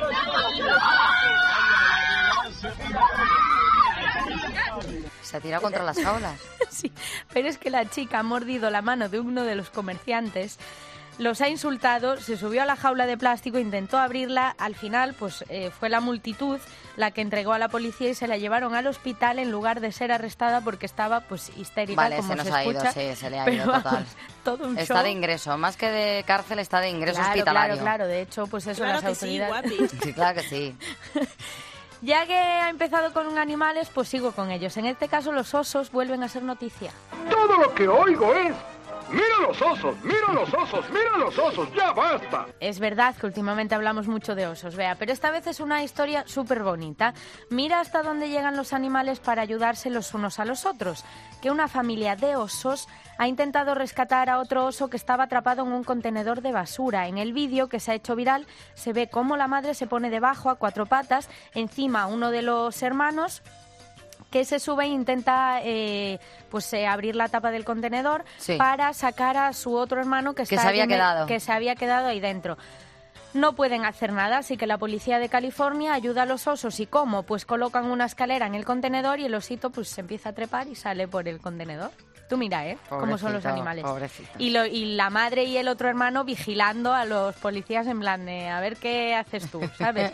Speaker 1: Se ha tirado contra las jaulas.
Speaker 4: Sí, pero es que la chica ha mordido la mano de uno de los comerciantes, los ha insultado, se subió a la jaula de plástico, intentó abrirla, al final pues eh, fue la multitud la que entregó a la policía y se la llevaron al hospital en lugar de ser arrestada porque estaba pues histérica,
Speaker 1: Vale,
Speaker 4: como
Speaker 1: se nos
Speaker 4: se
Speaker 1: ha
Speaker 4: escucha.
Speaker 1: ido, sí, se le ha
Speaker 4: Pero
Speaker 1: ido total.
Speaker 4: vamos, todo un
Speaker 1: Está
Speaker 4: show.
Speaker 1: de ingreso, más que de cárcel, está de ingreso
Speaker 4: Claro,
Speaker 1: hospitalario.
Speaker 4: claro, claro, de hecho pues eso
Speaker 16: Claro
Speaker 4: las
Speaker 16: que sí,
Speaker 4: autoridades...
Speaker 16: guapi.
Speaker 1: Sí, claro que sí.
Speaker 4: Ya que ha empezado con animales, pues sigo con ellos. En este caso los osos vuelven a ser noticia.
Speaker 17: Todo lo que oigo es
Speaker 16: ¡Mira los osos! ¡Mira los osos! ¡Mira los osos! ¡Ya basta!
Speaker 4: Es verdad que últimamente hablamos mucho de osos, vea, pero esta vez es una historia súper bonita. Mira hasta dónde llegan los animales para ayudarse los unos a los otros. Que una familia de osos ha intentado rescatar a otro oso que estaba atrapado en un contenedor de basura. En el vídeo que se ha hecho viral se ve cómo la madre se pone debajo a cuatro patas, encima uno de los hermanos que se sube e intenta eh, pues eh, abrir la tapa del contenedor sí. para sacar a su otro hermano que,
Speaker 1: que,
Speaker 4: está
Speaker 1: se había
Speaker 4: en
Speaker 1: quedado.
Speaker 4: El, que se había quedado ahí dentro. No pueden hacer nada, así que la policía de California ayuda a los osos. ¿Y cómo? Pues colocan una escalera en el contenedor y el osito pues se empieza a trepar y sale por el contenedor. Tú mira, ¿eh? Pobrecito, cómo son los animales. Y, lo, y la madre y el otro hermano vigilando a los policías en plan de a ver qué haces tú, ¿sabes?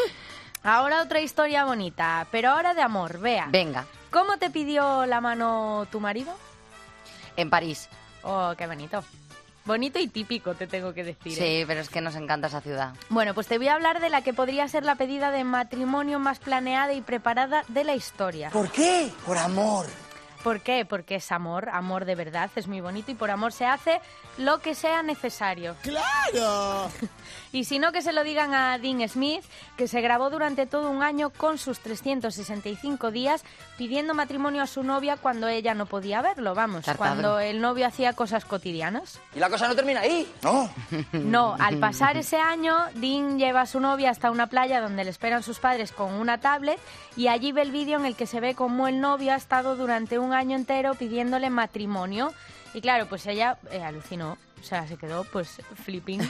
Speaker 4: Ahora otra historia bonita, pero ahora de amor, vea.
Speaker 1: Venga.
Speaker 4: ¿Cómo te pidió la mano tu marido?
Speaker 1: En París.
Speaker 4: Oh, qué bonito. Bonito y típico, te tengo que decir.
Speaker 1: Sí,
Speaker 4: ¿eh?
Speaker 1: pero es que nos encanta esa ciudad.
Speaker 4: Bueno, pues te voy a hablar de la que podría ser la pedida de matrimonio más planeada y preparada de la historia.
Speaker 17: ¿Por qué? Por amor.
Speaker 4: ¿Por qué? Porque es amor, amor de verdad, es muy bonito y por amor se hace lo que sea necesario.
Speaker 17: ¡Claro!
Speaker 4: Y si no, que se lo digan a Dean Smith, que se grabó durante todo un año con sus trescientos sesenta y cinco días pidiendo matrimonio a su novia cuando ella no podía verlo, vamos, Tartado. Cuando el novio hacía cosas cotidianas.
Speaker 17: ¿Y la cosa no termina ahí? No.
Speaker 4: No, al pasar ese año, Dean lleva a su novia hasta una playa donde le esperan sus padres con una tablet y allí ve el vídeo en el que se ve cómo el novio ha estado durante un año entero pidiéndole matrimonio. Y claro, pues ella eh, alucinó, o sea, se quedó pues flipping,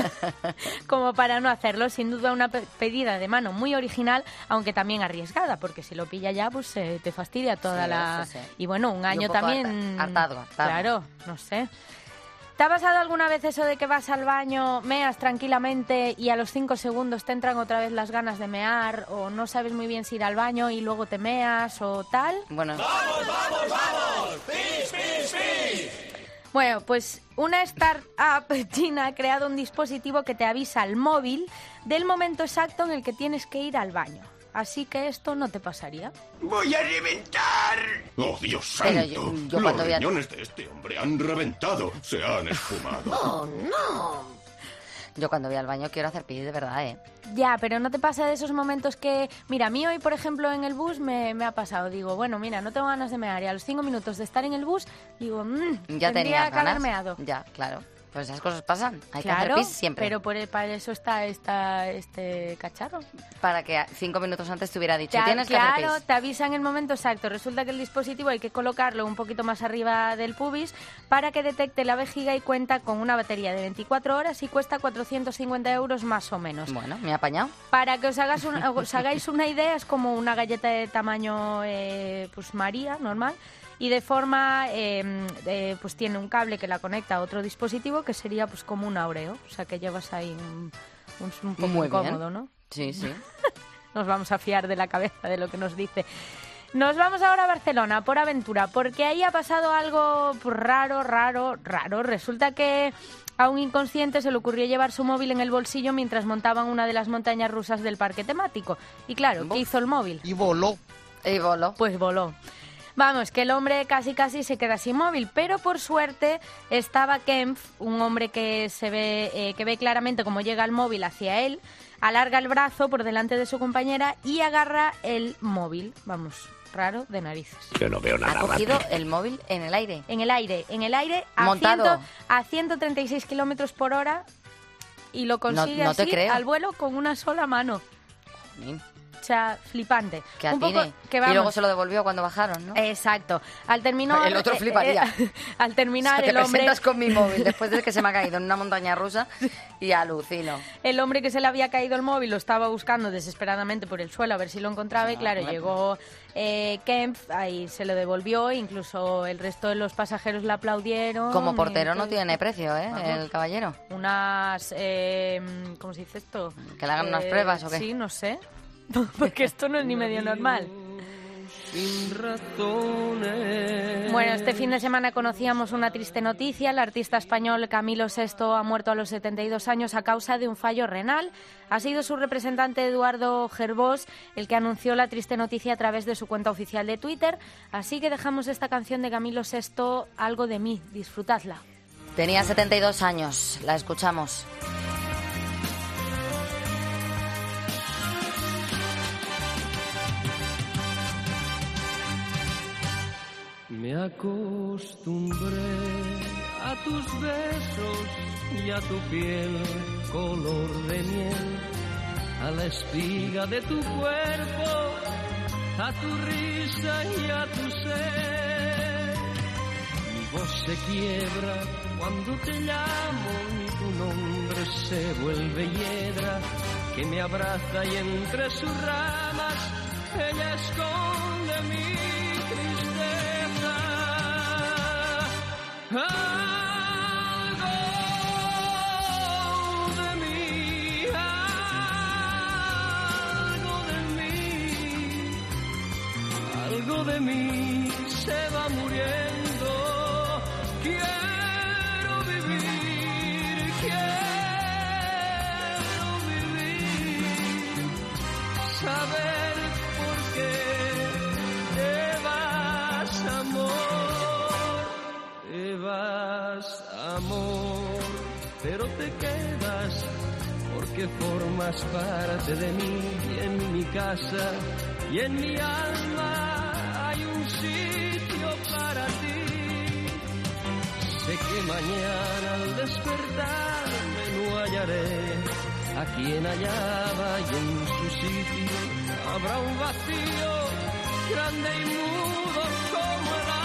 Speaker 4: como para no hacerlo. Sin duda una pe- pedida de mano muy original, aunque también arriesgada, porque si lo pilla ya, pues eh, te fastidia toda
Speaker 1: sí,
Speaker 4: la...
Speaker 1: Sí, sí.
Speaker 4: Y bueno, un año
Speaker 1: y un poco
Speaker 4: también...
Speaker 1: Hartado, hartado.
Speaker 4: Claro, no sé. ¿Te ha pasado alguna vez eso de que vas al baño, meas tranquilamente y a los cinco segundos te entran otra vez las ganas de mear o no sabes muy bien si ir al baño y luego te meas o tal?
Speaker 1: Bueno.
Speaker 17: ¡Vamos, vamos, vamos! ¡Pis, pis, pis!
Speaker 4: Bueno, pues una startup china ha creado un dispositivo que te avisa al móvil del momento exacto en el que tienes que ir al baño. Así que esto no te pasaría.
Speaker 16: ¡Voy a reventar!
Speaker 18: ¡Oh, Dios
Speaker 1: Pero
Speaker 18: santo!
Speaker 1: yo- yo
Speaker 18: Los
Speaker 1: cuando voy a-
Speaker 18: riñones de este hombre han reventado, se han esfumado.
Speaker 1: ¡Oh, no! Yo cuando voy al baño quiero hacer pis de verdad, ¿eh?
Speaker 4: Ya, pero ¿no te pasa de esos momentos que... Mira, a mí hoy, por ejemplo, en el bus me, me ha pasado. Digo, bueno, mira, no tengo ganas de mear. Y a los cinco minutos de estar en el bus, digo, mmm,
Speaker 1: Ya
Speaker 4: tendría
Speaker 1: tenías
Speaker 4: que haber
Speaker 1: ganas.
Speaker 4: meado.
Speaker 1: Ya, claro. Pues esas cosas pasan. Hay
Speaker 4: Claro,
Speaker 1: que hacer pis siempre.
Speaker 4: pero por, para eso está esta, este cacharro.
Speaker 1: Para que cinco minutos antes te hubiera dicho,
Speaker 4: Te-
Speaker 1: tienes que
Speaker 4: claro,
Speaker 1: hacer pis.
Speaker 4: te avisa en el momento exacto. Resulta que el dispositivo hay que colocarlo un poquito más arriba del pubis para que detecte la vejiga y cuenta con una batería de veinticuatro horas y cuesta cuatrocientos cincuenta euros más o menos.
Speaker 1: Bueno, me he apañado.
Speaker 4: Para que os, hagas una- os hagáis una idea, es como una galleta de tamaño eh, pues María, normal, y de forma, eh, eh, pues tiene un cable que la conecta a otro dispositivo que sería pues como un Oreo, o sea que llevas ahí un, un, un poco
Speaker 1: Muy bien.
Speaker 4: incómodo, ¿no?
Speaker 1: Sí, sí.
Speaker 4: Nos vamos a fiar de la cabeza de lo que nos dice. Nos vamos ahora a Barcelona por aventura, porque ahí ha pasado algo pues, raro, raro, raro. Resulta que a un inconsciente se le ocurrió llevar su móvil en el bolsillo mientras montaban una de las montañas rusas del parque temático. Y claro, ¿qué hizo el móvil?
Speaker 5: Y voló.
Speaker 1: Y voló.
Speaker 4: Pues voló. Vamos, que el hombre casi casi se queda sin móvil, pero por suerte estaba Kempf, un hombre que se ve eh, que ve claramente cómo llega el móvil hacia él, alarga el brazo por delante de su compañera y agarra el móvil. Vamos, raro de narices.
Speaker 18: Yo no veo nada
Speaker 1: Ha cogido
Speaker 18: raro.
Speaker 1: el móvil en el aire.
Speaker 4: En el aire, en el aire, a,
Speaker 1: Montado.
Speaker 4: ciento- a ciento treinta y seis kilómetros por hora y lo consigue
Speaker 1: no te
Speaker 4: así
Speaker 1: creo.
Speaker 4: al vuelo con una sola mano.
Speaker 1: Jolín,
Speaker 4: O sea, flipante.
Speaker 1: que
Speaker 4: Un poco
Speaker 1: atine.
Speaker 4: que
Speaker 1: Y
Speaker 4: vamos.
Speaker 1: luego se lo devolvió cuando bajaron, ¿no?
Speaker 4: Exacto. Al terminar,
Speaker 1: El otro fliparía.
Speaker 4: eh, eh, al terminar
Speaker 1: O sea, te
Speaker 4: el hombre,
Speaker 1: presentas con mi móvil después de que se me ha caído en una montaña rusa y alucino.
Speaker 4: el hombre que se le había caído el móvil lo estaba buscando desesperadamente por el suelo a ver si lo encontraba y claro,
Speaker 1: bueno.
Speaker 4: llegó eh, Kempf, ahí se lo devolvió, incluso el resto de los pasajeros le aplaudieron.
Speaker 1: Como
Speaker 4: y
Speaker 1: portero no
Speaker 4: todo.
Speaker 1: tiene precio, ¿eh?
Speaker 4: Vamos.
Speaker 1: El caballero.
Speaker 4: Unas, eh, ¿cómo se dice esto?
Speaker 1: ¿Que le hagan unas
Speaker 4: Eh,
Speaker 1: pruebas o qué?
Speaker 4: Sí, no sé. Porque esto no es ni medio normal.
Speaker 14: sin razones.
Speaker 4: Bueno, este fin de semana conocíamos una triste noticia. El artista español Camilo Sesto ha muerto a los setenta y dos años a causa de un fallo renal. Ha sido su representante Eduardo Gerbós el que anunció la triste noticia a través de su cuenta oficial de Twitter. Así que dejamos esta canción de Camilo Sesto, Algo de mí. Disfrutadla.
Speaker 1: Tenía setenta y dos años. La escuchamos.
Speaker 14: Me acostumbré a tus besos y a tu piel color de miel, a la espiga de tu cuerpo, a tu risa y a tu ser. Mi voz se quiebra cuando te llamo y tu nombre se vuelve hiedra, que me abraza y entre sus ramas ella esconde mi tristeza. Algo de mí, algo de mí, algo de mí se va muriendo. Quiero vivir, quiero vivir, saber por qué te vas, amor. Te vas, amor, pero te quedas porque formas parte de mí y en mi casa y en mi alma hay un sitio para ti. Sé que mañana al despertarme no hallaré a quien hallaba y en su sitio habrá un vacío grande y mudo como el alma.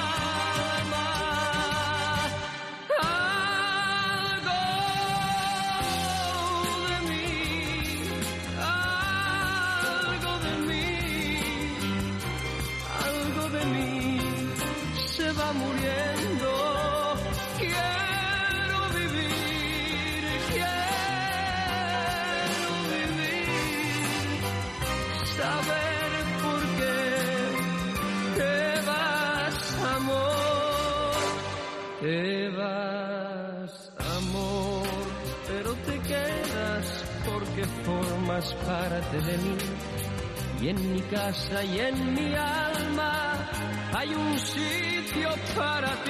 Speaker 14: Va muriendo, quiero vivir, quiero vivir, saber por qué te vas, amor, te vas, amor, pero te quedas porque formas parte de mí y en mi casa y en mi alma hay un sitio para ti.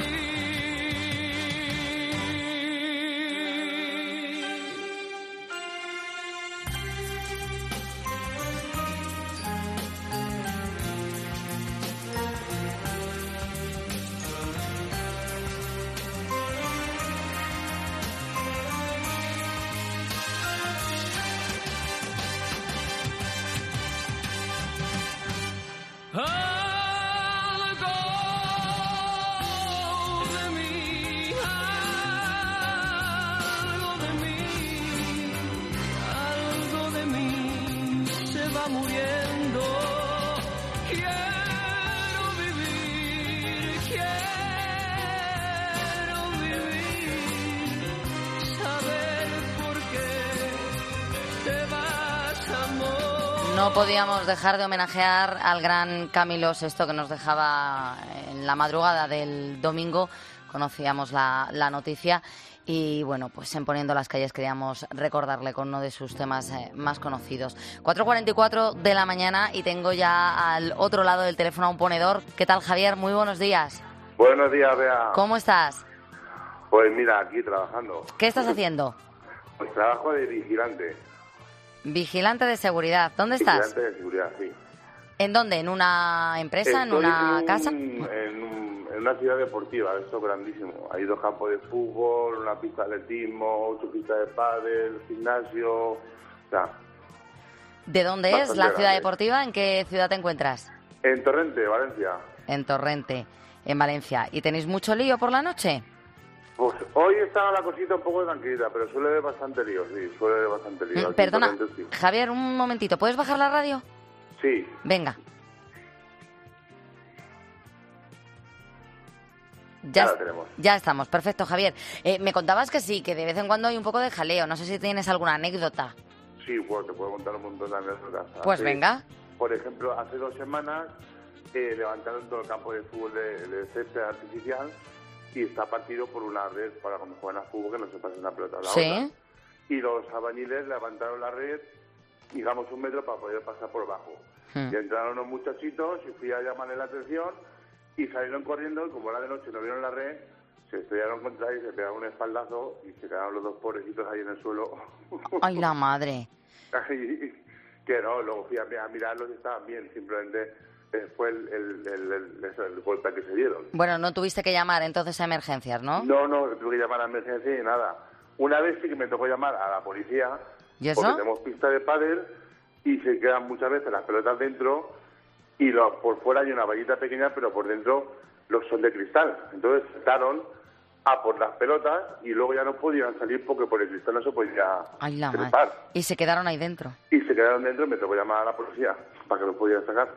Speaker 14: Muriendo, quiero vivir, quiero vivir, saber por qué te vas, amor.
Speaker 1: No podíamos dejar de homenajear al gran Camilo Sesto, que nos dejaba en la madrugada del domingo. Conocíamos la, la noticia. Y bueno, pues en Poniendo las calles queríamos recordarle con uno de sus temas eh, más conocidos. cuatro cuarenta y cuatro de la mañana y tengo ya al otro lado del teléfono a un ponedor. ¿Qué tal, Javier? Muy buenos días.
Speaker 19: Buenos días, Bea.
Speaker 1: ¿Cómo estás?
Speaker 19: Pues mira, aquí trabajando.
Speaker 1: ¿Qué estás haciendo?
Speaker 19: Pues trabajo de vigilante.
Speaker 1: Vigilante de seguridad. ¿Dónde estás?
Speaker 19: Vigilante de seguridad, sí.
Speaker 1: ¿En dónde? ¿En una empresa?
Speaker 19: Estoy
Speaker 1: ¿En una
Speaker 19: en un,
Speaker 1: casa?
Speaker 19: En, un, en una ciudad deportiva, esto es grandísimo. Hay dos campos de fútbol, una pista de atletismo, ocho pistas de pádel, gimnasio, o sea...
Speaker 1: ¿De dónde es la ciudad grande. deportiva? ¿En qué ciudad te encuentras?
Speaker 19: En Torrente, Valencia.
Speaker 1: En Torrente, en Valencia. ¿Y tenéis mucho lío por la noche?
Speaker 19: Pues hoy está la cosita un poco tranquilita, pero suele haber bastante lío, sí, suele haber bastante lío.
Speaker 1: Mm, perdona, Torrente, sí. Javier, un momentito, ¿puedes bajar la radio?
Speaker 19: Sí.
Speaker 1: Venga.
Speaker 19: Ya, ya la tenemos.
Speaker 1: Ya estamos, perfecto, Javier. Eh, me contabas que sí, que de vez en cuando hay un poco de jaleo. No sé si tienes alguna anécdota.
Speaker 19: Sí, bueno, te puedo contar un montón de anécdotas.
Speaker 1: Pues
Speaker 19: hace,
Speaker 1: venga.
Speaker 19: Por ejemplo, hace dos semanas eh, levantaron todo el campo de fútbol de, de césped artificial y está partido por una red para cuando juegan a fútbol que no se pasen la pelota a la
Speaker 1: ¿Sí?
Speaker 19: otra. Y los albañiles levantaron la red, digamos un metro para poder pasar por bajo.
Speaker 1: Hmm.
Speaker 19: Y entraron unos muchachitos y fui a llamarle la atención y salieron corriendo y como era de noche no vieron la red, se estrellaron contra él, se pegaron un espaldazo y se quedaron los dos pobrecitos ahí en el suelo.
Speaker 1: ¡Ay, la madre!
Speaker 19: Que no, luego fui a, a mirarlos y estaban bien, simplemente eh, fue el, el, el, el, el, el golpe que se dieron.
Speaker 1: Bueno, no tuviste que llamar entonces a emergencias, ¿no?
Speaker 19: No, no, tuve que llamar a emergencia y nada. Una vez sí que me tocó llamar a la policía,
Speaker 1: ¿y eso?
Speaker 19: porque tenemos pista de pádel y se quedan muchas veces las pelotas dentro y los, por fuera hay una vallita pequeña, pero por dentro los son de cristal. Entonces saltaron a por las pelotas y luego ya no podían salir porque por el cristal no se podía
Speaker 1: Ay, la
Speaker 19: trepar.
Speaker 1: madre. Y se quedaron ahí dentro.
Speaker 19: Y se quedaron dentro y me tocó llamar a la policía para que los pudieran sacar.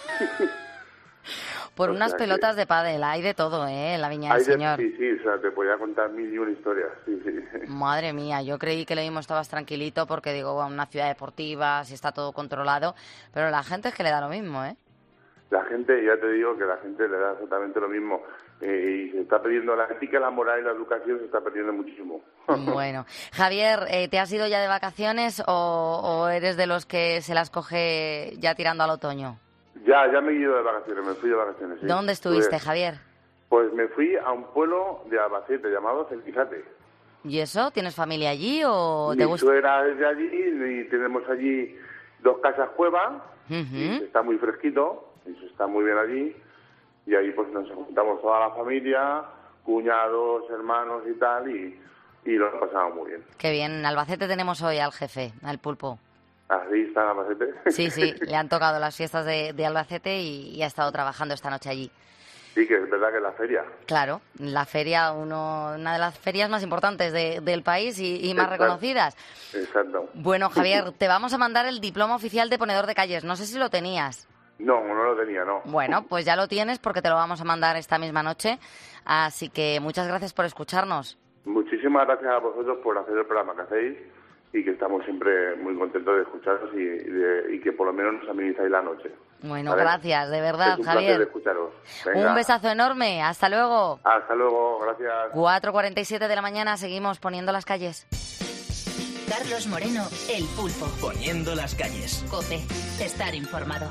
Speaker 1: Por
Speaker 19: O
Speaker 1: unas
Speaker 19: sea que-
Speaker 1: pelotas de pádel, hay de todo, ¿eh? En la viña
Speaker 19: Hay
Speaker 1: del
Speaker 19: de-
Speaker 1: señor.
Speaker 19: Sí, sí, o sea, te podía contar mil y una historias, sí, sí.
Speaker 1: Madre mía, yo creí que lo mismo estabas tranquilito porque digo, bueno, una ciudad deportiva, si está todo controlado, pero la gente es que le da lo mismo, ¿eh?
Speaker 19: La gente, ya te digo que la gente le da exactamente lo mismo. Eh, y se está perdiendo la ética, la moral y la educación, se está perdiendo muchísimo.
Speaker 1: Bueno, Javier, eh, ¿te has ido ya de vacaciones o, o eres de los que se las coge ya tirando al otoño?
Speaker 19: Ya, ya me he ido de vacaciones, me fui de vacaciones. Sí.
Speaker 1: ¿Dónde estuviste,
Speaker 19: Pues,
Speaker 1: Javier?
Speaker 19: pues me fui a un pueblo de Albacete llamado Celtijate.
Speaker 1: ¿Y eso? ¿Tienes familia allí o te
Speaker 19: Mi
Speaker 1: gusta?
Speaker 19: suegra es de allí y tenemos allí dos casas cueva,
Speaker 1: Ujú.
Speaker 19: está muy fresquito, y se está muy bien allí. Y ahí pues nos juntamos toda la familia, cuñados, hermanos y tal, y, y lo pasamos muy bien.
Speaker 1: Qué bien, en Albacete tenemos hoy al jefe, al pulpo.
Speaker 19: Así está en Albacete.
Speaker 1: Sí, sí, le han tocado las fiestas de, de Albacete y, y ha estado trabajando esta noche allí.
Speaker 19: Sí, que es verdad que es la feria.
Speaker 1: Claro, la feria, uno, una de las ferias más importantes de- del país y, y más
Speaker 19: Exacto.
Speaker 1: reconocidas.
Speaker 19: Exacto.
Speaker 1: Bueno, Javier, te vamos a mandar el diploma oficial de ponedor de calles. No sé si lo tenías.
Speaker 19: No, no lo tenía, no.
Speaker 1: Bueno, pues ya lo tienes porque te lo vamos a mandar esta misma noche. Así que muchas gracias por escucharnos.
Speaker 19: Muchísimas gracias a vosotros por hacer el programa que hacéis y que estamos siempre muy contentos de escucharos y, y de- y que por lo menos nos amenizáis la noche.
Speaker 1: Bueno,
Speaker 19: ¿Vale?
Speaker 1: gracias, de verdad,
Speaker 19: Es un placer de
Speaker 1: Javier.
Speaker 19: escucharos. Venga.
Speaker 1: Un besazo enorme. Hasta luego.
Speaker 19: Hasta luego, gracias.
Speaker 1: cuatro cuarenta y siete de la mañana, seguimos poniendo las calles.
Speaker 2: Carlos Moreno, El Pulpo.
Speaker 7: Poniendo las calles.
Speaker 2: COPE. Estar informado.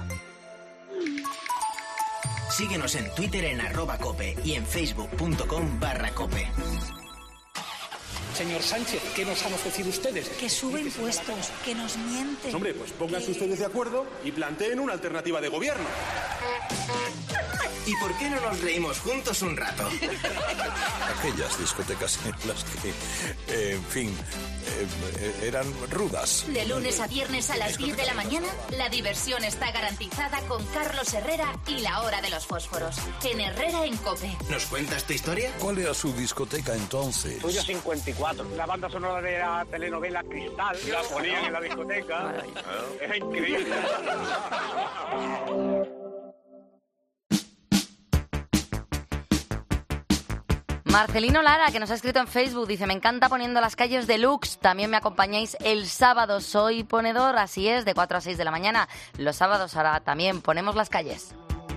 Speaker 7: Síguenos en Twitter en arroba cope y en facebook.com barra cope.
Speaker 20: Señor Sánchez, ¿qué nos han ofrecido ustedes?
Speaker 21: Que sube impuestos, que nos mienten.
Speaker 22: Hombre, pues pónganse ustedes de acuerdo y planteen una alternativa de gobierno.
Speaker 7: ¿Y por qué no nos reímos juntos un rato?
Speaker 23: Aquellas discotecas en las que, eh, en fin, eh, eran rudas.
Speaker 2: De lunes a viernes a las diez de la mañana, la diversión está garantizada con Carlos Herrera y la hora de los fósforos. En Herrera en COPE.
Speaker 7: ¿Nos cuentas tu historia?
Speaker 23: ¿Cuál era su discoteca entonces?
Speaker 24: Tuyo cincuenta y cuatro. La banda sonora de la telenovela Cristal. La ponían en la discoteca. Es increíble.
Speaker 1: Marcelino Lara, que nos ha escrito en Facebook, dice: me encanta poniendo las calles deluxe. También me acompañáis el sábado. Soy ponedor, así es, de cuatro a seis de la mañana. Los sábados ahora también ponemos las calles.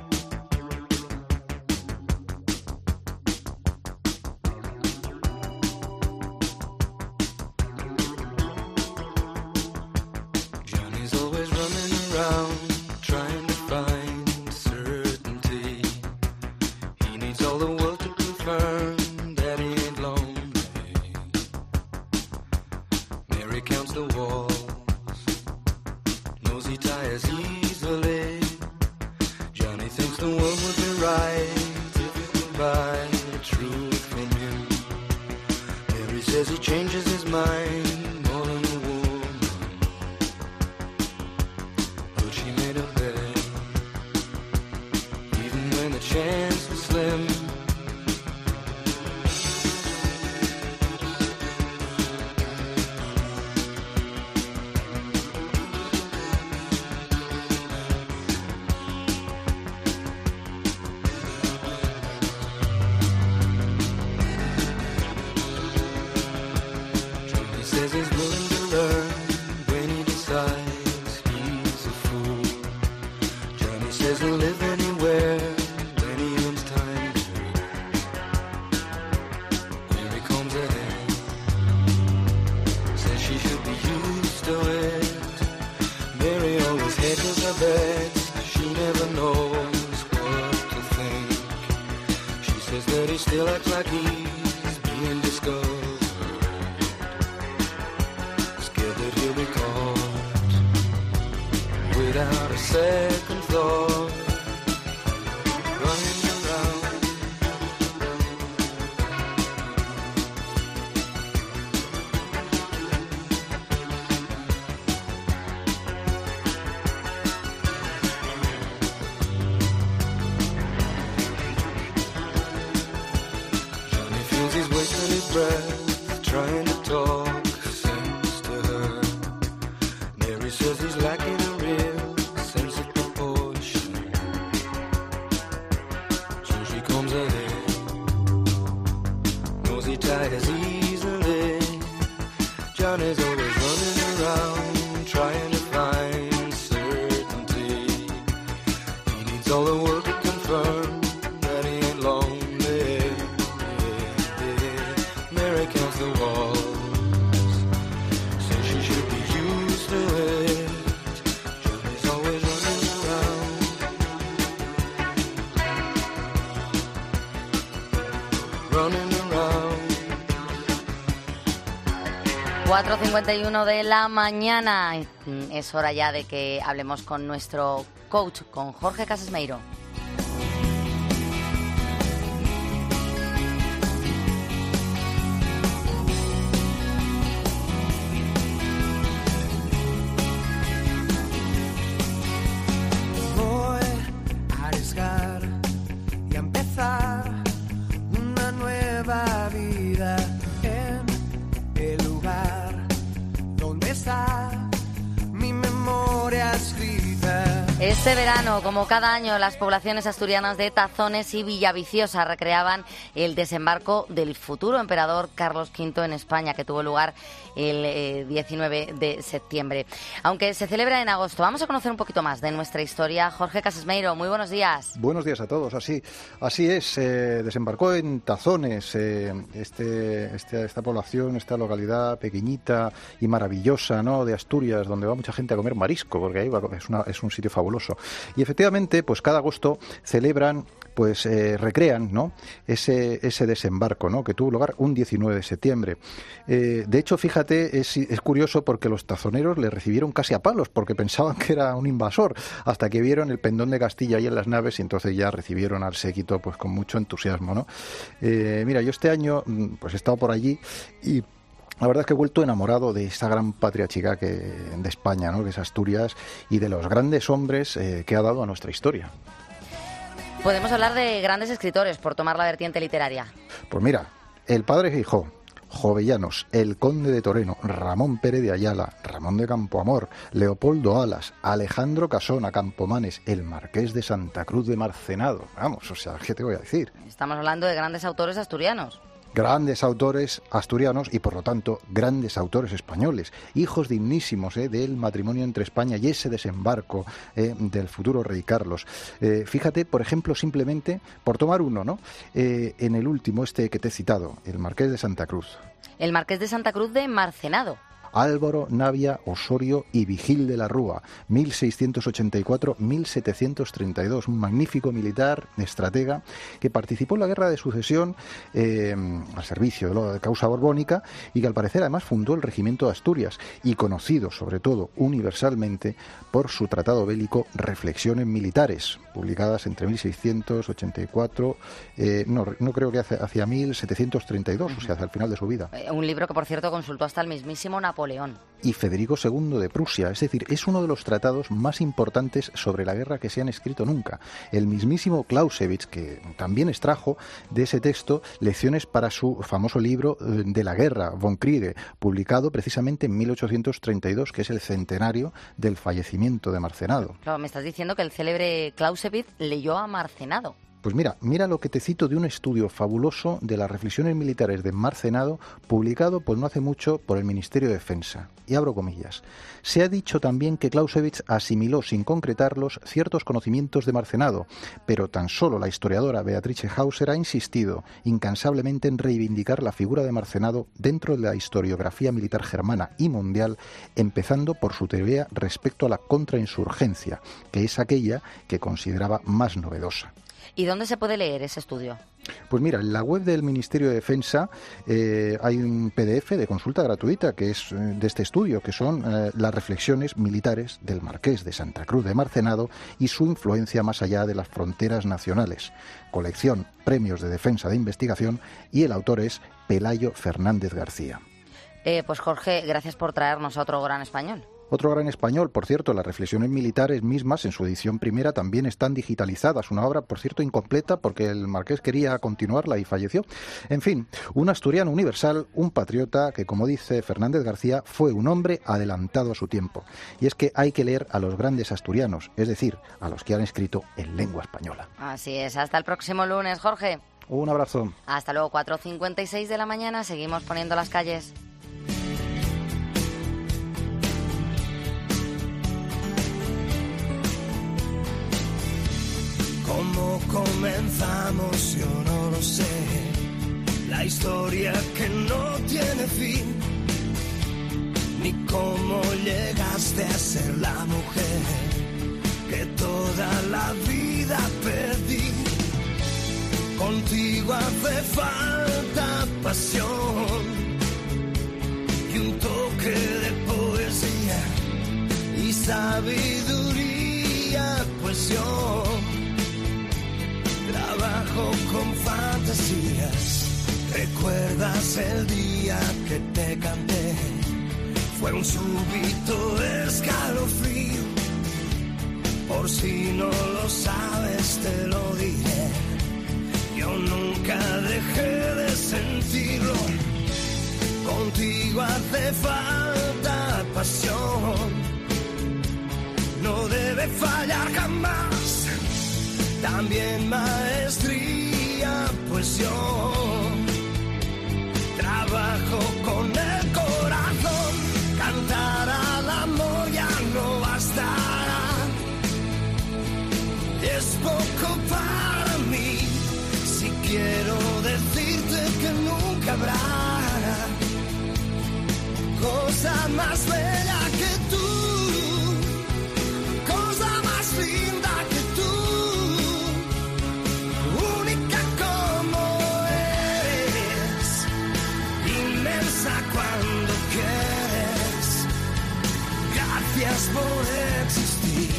Speaker 9: Johnny's always running around trying to find certainty. He needs all the world to confirm that he ain't lonely. Mary counts the walls, knows he tires easily. Johnny thinks the world would be right if he could buy the truth from him. Mary says he changes his mind more than a woman, but she made a bet, even when the chance was slim. He says he's willing to learn when he decides he's a fool. Johnny says he'll live anywhere still acts like he's being discovered, scared that he'll be caught without a second thought, running around. Johnny feels he's wasting his breath, trying to talk sense to her. Mary says he's lacking a real sense of proportion, so she combs her hair, knows he tires easily. Johnny's always running around, trying to find certainty. He needs all the world to confirm that he ain't lonely. Mary counts the walls, says she should be used to it. Johnny's always running around, running around.
Speaker 1: cuatro cincuenta y uno de la mañana. Es hora ya de que hablemos con nuestro coach, con Jorge Casasmeiro.
Speaker 9: Voy a arriesgar y a empezar una nueva vida en el lugar donde está mi memoria escrita.
Speaker 1: Este verano, como cada año, las poblaciones asturianas de Tazones y Villaviciosa recreaban el desembarco del futuro emperador Carlos quinto en España, que tuvo lugar el eh, diecinueve de septiembre. Aunque se celebra en agosto, vamos a conocer un poquito más de nuestra historia. Jorge Casasmeiro, muy buenos días.
Speaker 3: Buenos días a todos. Así, así es, eh, desembarcó en Tazones, eh, este, este, esta población, esta localidad pequeñita y maravillosa, ¿no?, de Asturias, donde va mucha gente a comer marisco, porque ahí va, es, una, es un sitio fabuloso. Y efectivamente, pues cada agosto celebran, pues eh, recrean, ¿no?, ese, ese desembarco, ¿no?, que tuvo lugar un diecinueve de septiembre. Eh, de hecho, fíjate, es, es curioso porque los tazoneros le recibieron casi a palos, porque pensaban que era un invasor, hasta que vieron el pendón de Castilla ahí en las naves y entonces ya recibieron al séquito pues con mucho entusiasmo, ¿no? Eh, mira, yo este año pues he estado por allí y la verdad es que he vuelto enamorado de esta gran patria chica que, de España, ¿no?, que es Asturias, y de los grandes hombres eh, que ha dado a nuestra historia.
Speaker 1: Podemos hablar de grandes escritores, por tomar la vertiente literaria.
Speaker 3: Pues mira, el padre Feijóo, Jovellanos, el conde de Toreno, Ramón Pérez de Ayala, Ramón de Campoamor, Leopoldo Alas, Alejandro Casona, Campomanes, el marqués de Santa Cruz de Marcenado. Vamos, o sea, ¿qué te voy a decir?
Speaker 1: Estamos hablando de grandes autores asturianos.
Speaker 3: Grandes autores asturianos y, por lo tanto, grandes autores españoles, hijos dignísimos eh, del matrimonio entre España y ese desembarco eh, del futuro rey Carlos. Eh, fíjate, por ejemplo, simplemente, por tomar uno, ¿no?, eh, en el último, este que te he citado, el marqués de Santa Cruz.
Speaker 1: El marqués de Santa Cruz de Marcenado.
Speaker 3: Álvaro Navia Osorio y Vigil de la Rúa, mil seiscientos ochenta y cuatro a mil setecientos treinta y dos, un magnífico militar, estratega, que participó en la Guerra de Sucesión eh, al servicio de la causa borbónica y que al parecer además fundó el Regimiento de Asturias, y conocido sobre todo universalmente por su tratado bélico Reflexiones Militares, publicadas entre mil seiscientos ochenta y cuatro, eh, no, no creo que hacia, hacia mil setecientos treinta y dos, o sea, hacia el final de su vida.
Speaker 1: Un libro que, por cierto, consultó hasta el mismísimo Napoleón.
Speaker 3: Y Federico segundo de Prusia, es decir, es uno de los tratados más importantes sobre la guerra que se han escrito nunca. El mismísimo Clausewitz, que también extrajo de ese texto lecciones para su famoso libro de la guerra, Von Kriege, publicado precisamente en mil ochocientos treinta y dos, que es el centenario del fallecimiento de Marcenado.
Speaker 1: Claro, me estás diciendo que el célebre Clausewitz leyó a Marcenado.
Speaker 3: Pues mira, mira lo que te cito de un estudio fabuloso de las reflexiones militares de Marcenado, publicado pues no hace mucho por el Ministerio de Defensa. Y abro comillas. Se ha dicho también que Clausewitz asimiló sin concretarlos ciertos conocimientos de Marcenado, pero tan solo la historiadora Beatrice Hauser ha insistido incansablemente en reivindicar la figura de Marcenado dentro de la historiografía militar germana y mundial, empezando por su teoría respecto a la contrainsurgencia, que es aquella que consideraba más novedosa.
Speaker 1: ¿Y dónde se puede leer ese estudio?
Speaker 3: Pues mira, en la web del Ministerio de Defensa eh, hay un P D F de consulta gratuita que es eh, de este estudio, que son eh, las reflexiones militares del Marqués de Santa Cruz de Marcenado y su influencia más allá de las fronteras nacionales. Colección Premios de Defensa de Investigación, y el autor es Pelayo Fernández García.
Speaker 1: Eh, pues Jorge, gracias por traernos a otro gran español.
Speaker 3: Otro gran español, por cierto, las reflexiones militares mismas en su edición primera también están digitalizadas. Una obra, por cierto, incompleta porque el marqués quería continuarla y falleció. En fin, un asturiano universal, un patriota que, como dice Fernández García, fue un hombre adelantado a su tiempo. Y es que hay que leer a los grandes asturianos, es decir, a los que han escrito en lengua española.
Speaker 1: Así es, hasta el próximo lunes, Jorge.
Speaker 3: Un abrazo.
Speaker 1: Hasta luego, cuatro cincuenta y seis de la mañana, seguimos poniendo las calles.
Speaker 9: ¿Cómo comenzamos? Yo no lo sé. La historia que no tiene fin. Ni cómo llegaste a ser la mujer que toda la vida perdí. Contigo hace falta pasión y un toque de poesía y sabiduría, pues yo trabajo con fantasías. ¿Recuerdas el día que te canté? Fue un súbito escalofrío. Por si no lo sabes te lo diré. Yo nunca dejé de sentirlo. Contigo hace falta pasión. No debe fallar jamás. También maestría, pues yo trabajo con el corazón. Cantar al amor ya no bastará. Es poco para mí. Si quiero decirte que nunca habrá cosa más bella que tú, cosa más linda que tú, única como eres, inmensa cuando quieres. Gracias por existir.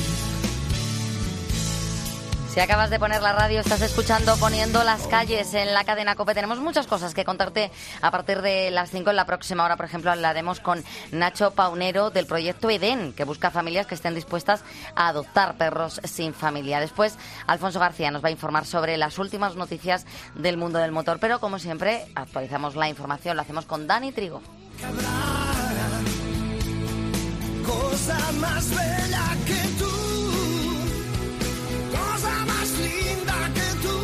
Speaker 1: Si acabas de poner la radio, estás escuchando Poniendo las calles en la cadena COPE. Tenemos muchas cosas que contarte a partir de las cinco. En la próxima hora, por ejemplo, hablaremos con Nacho Paunero del proyecto Edén, que busca familias que estén dispuestas a adoptar perros sin familia. Después, Alfonso García nos va a informar sobre las últimas noticias del mundo del motor. Pero, como siempre, actualizamos la información. Lo hacemos con Dani Trigo.
Speaker 9: Cosa más bella que tú, cosa más linda que tú,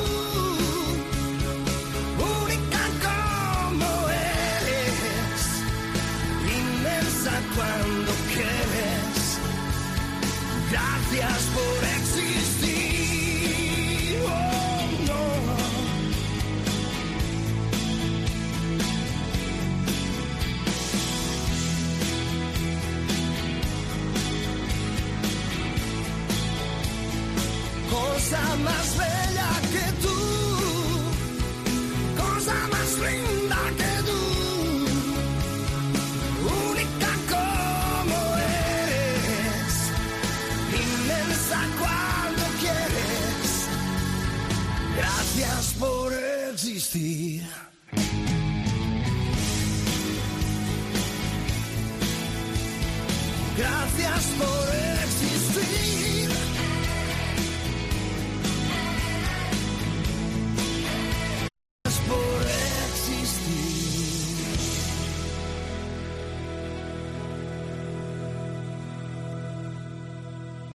Speaker 9: única como eres, inmensa cuando quieres. Gracias por existir. Oh, no. Cosa más bella que tú, cosa más linda que tú, única como eres, inmensa cuando quieres. Gracias por existir. Gracias por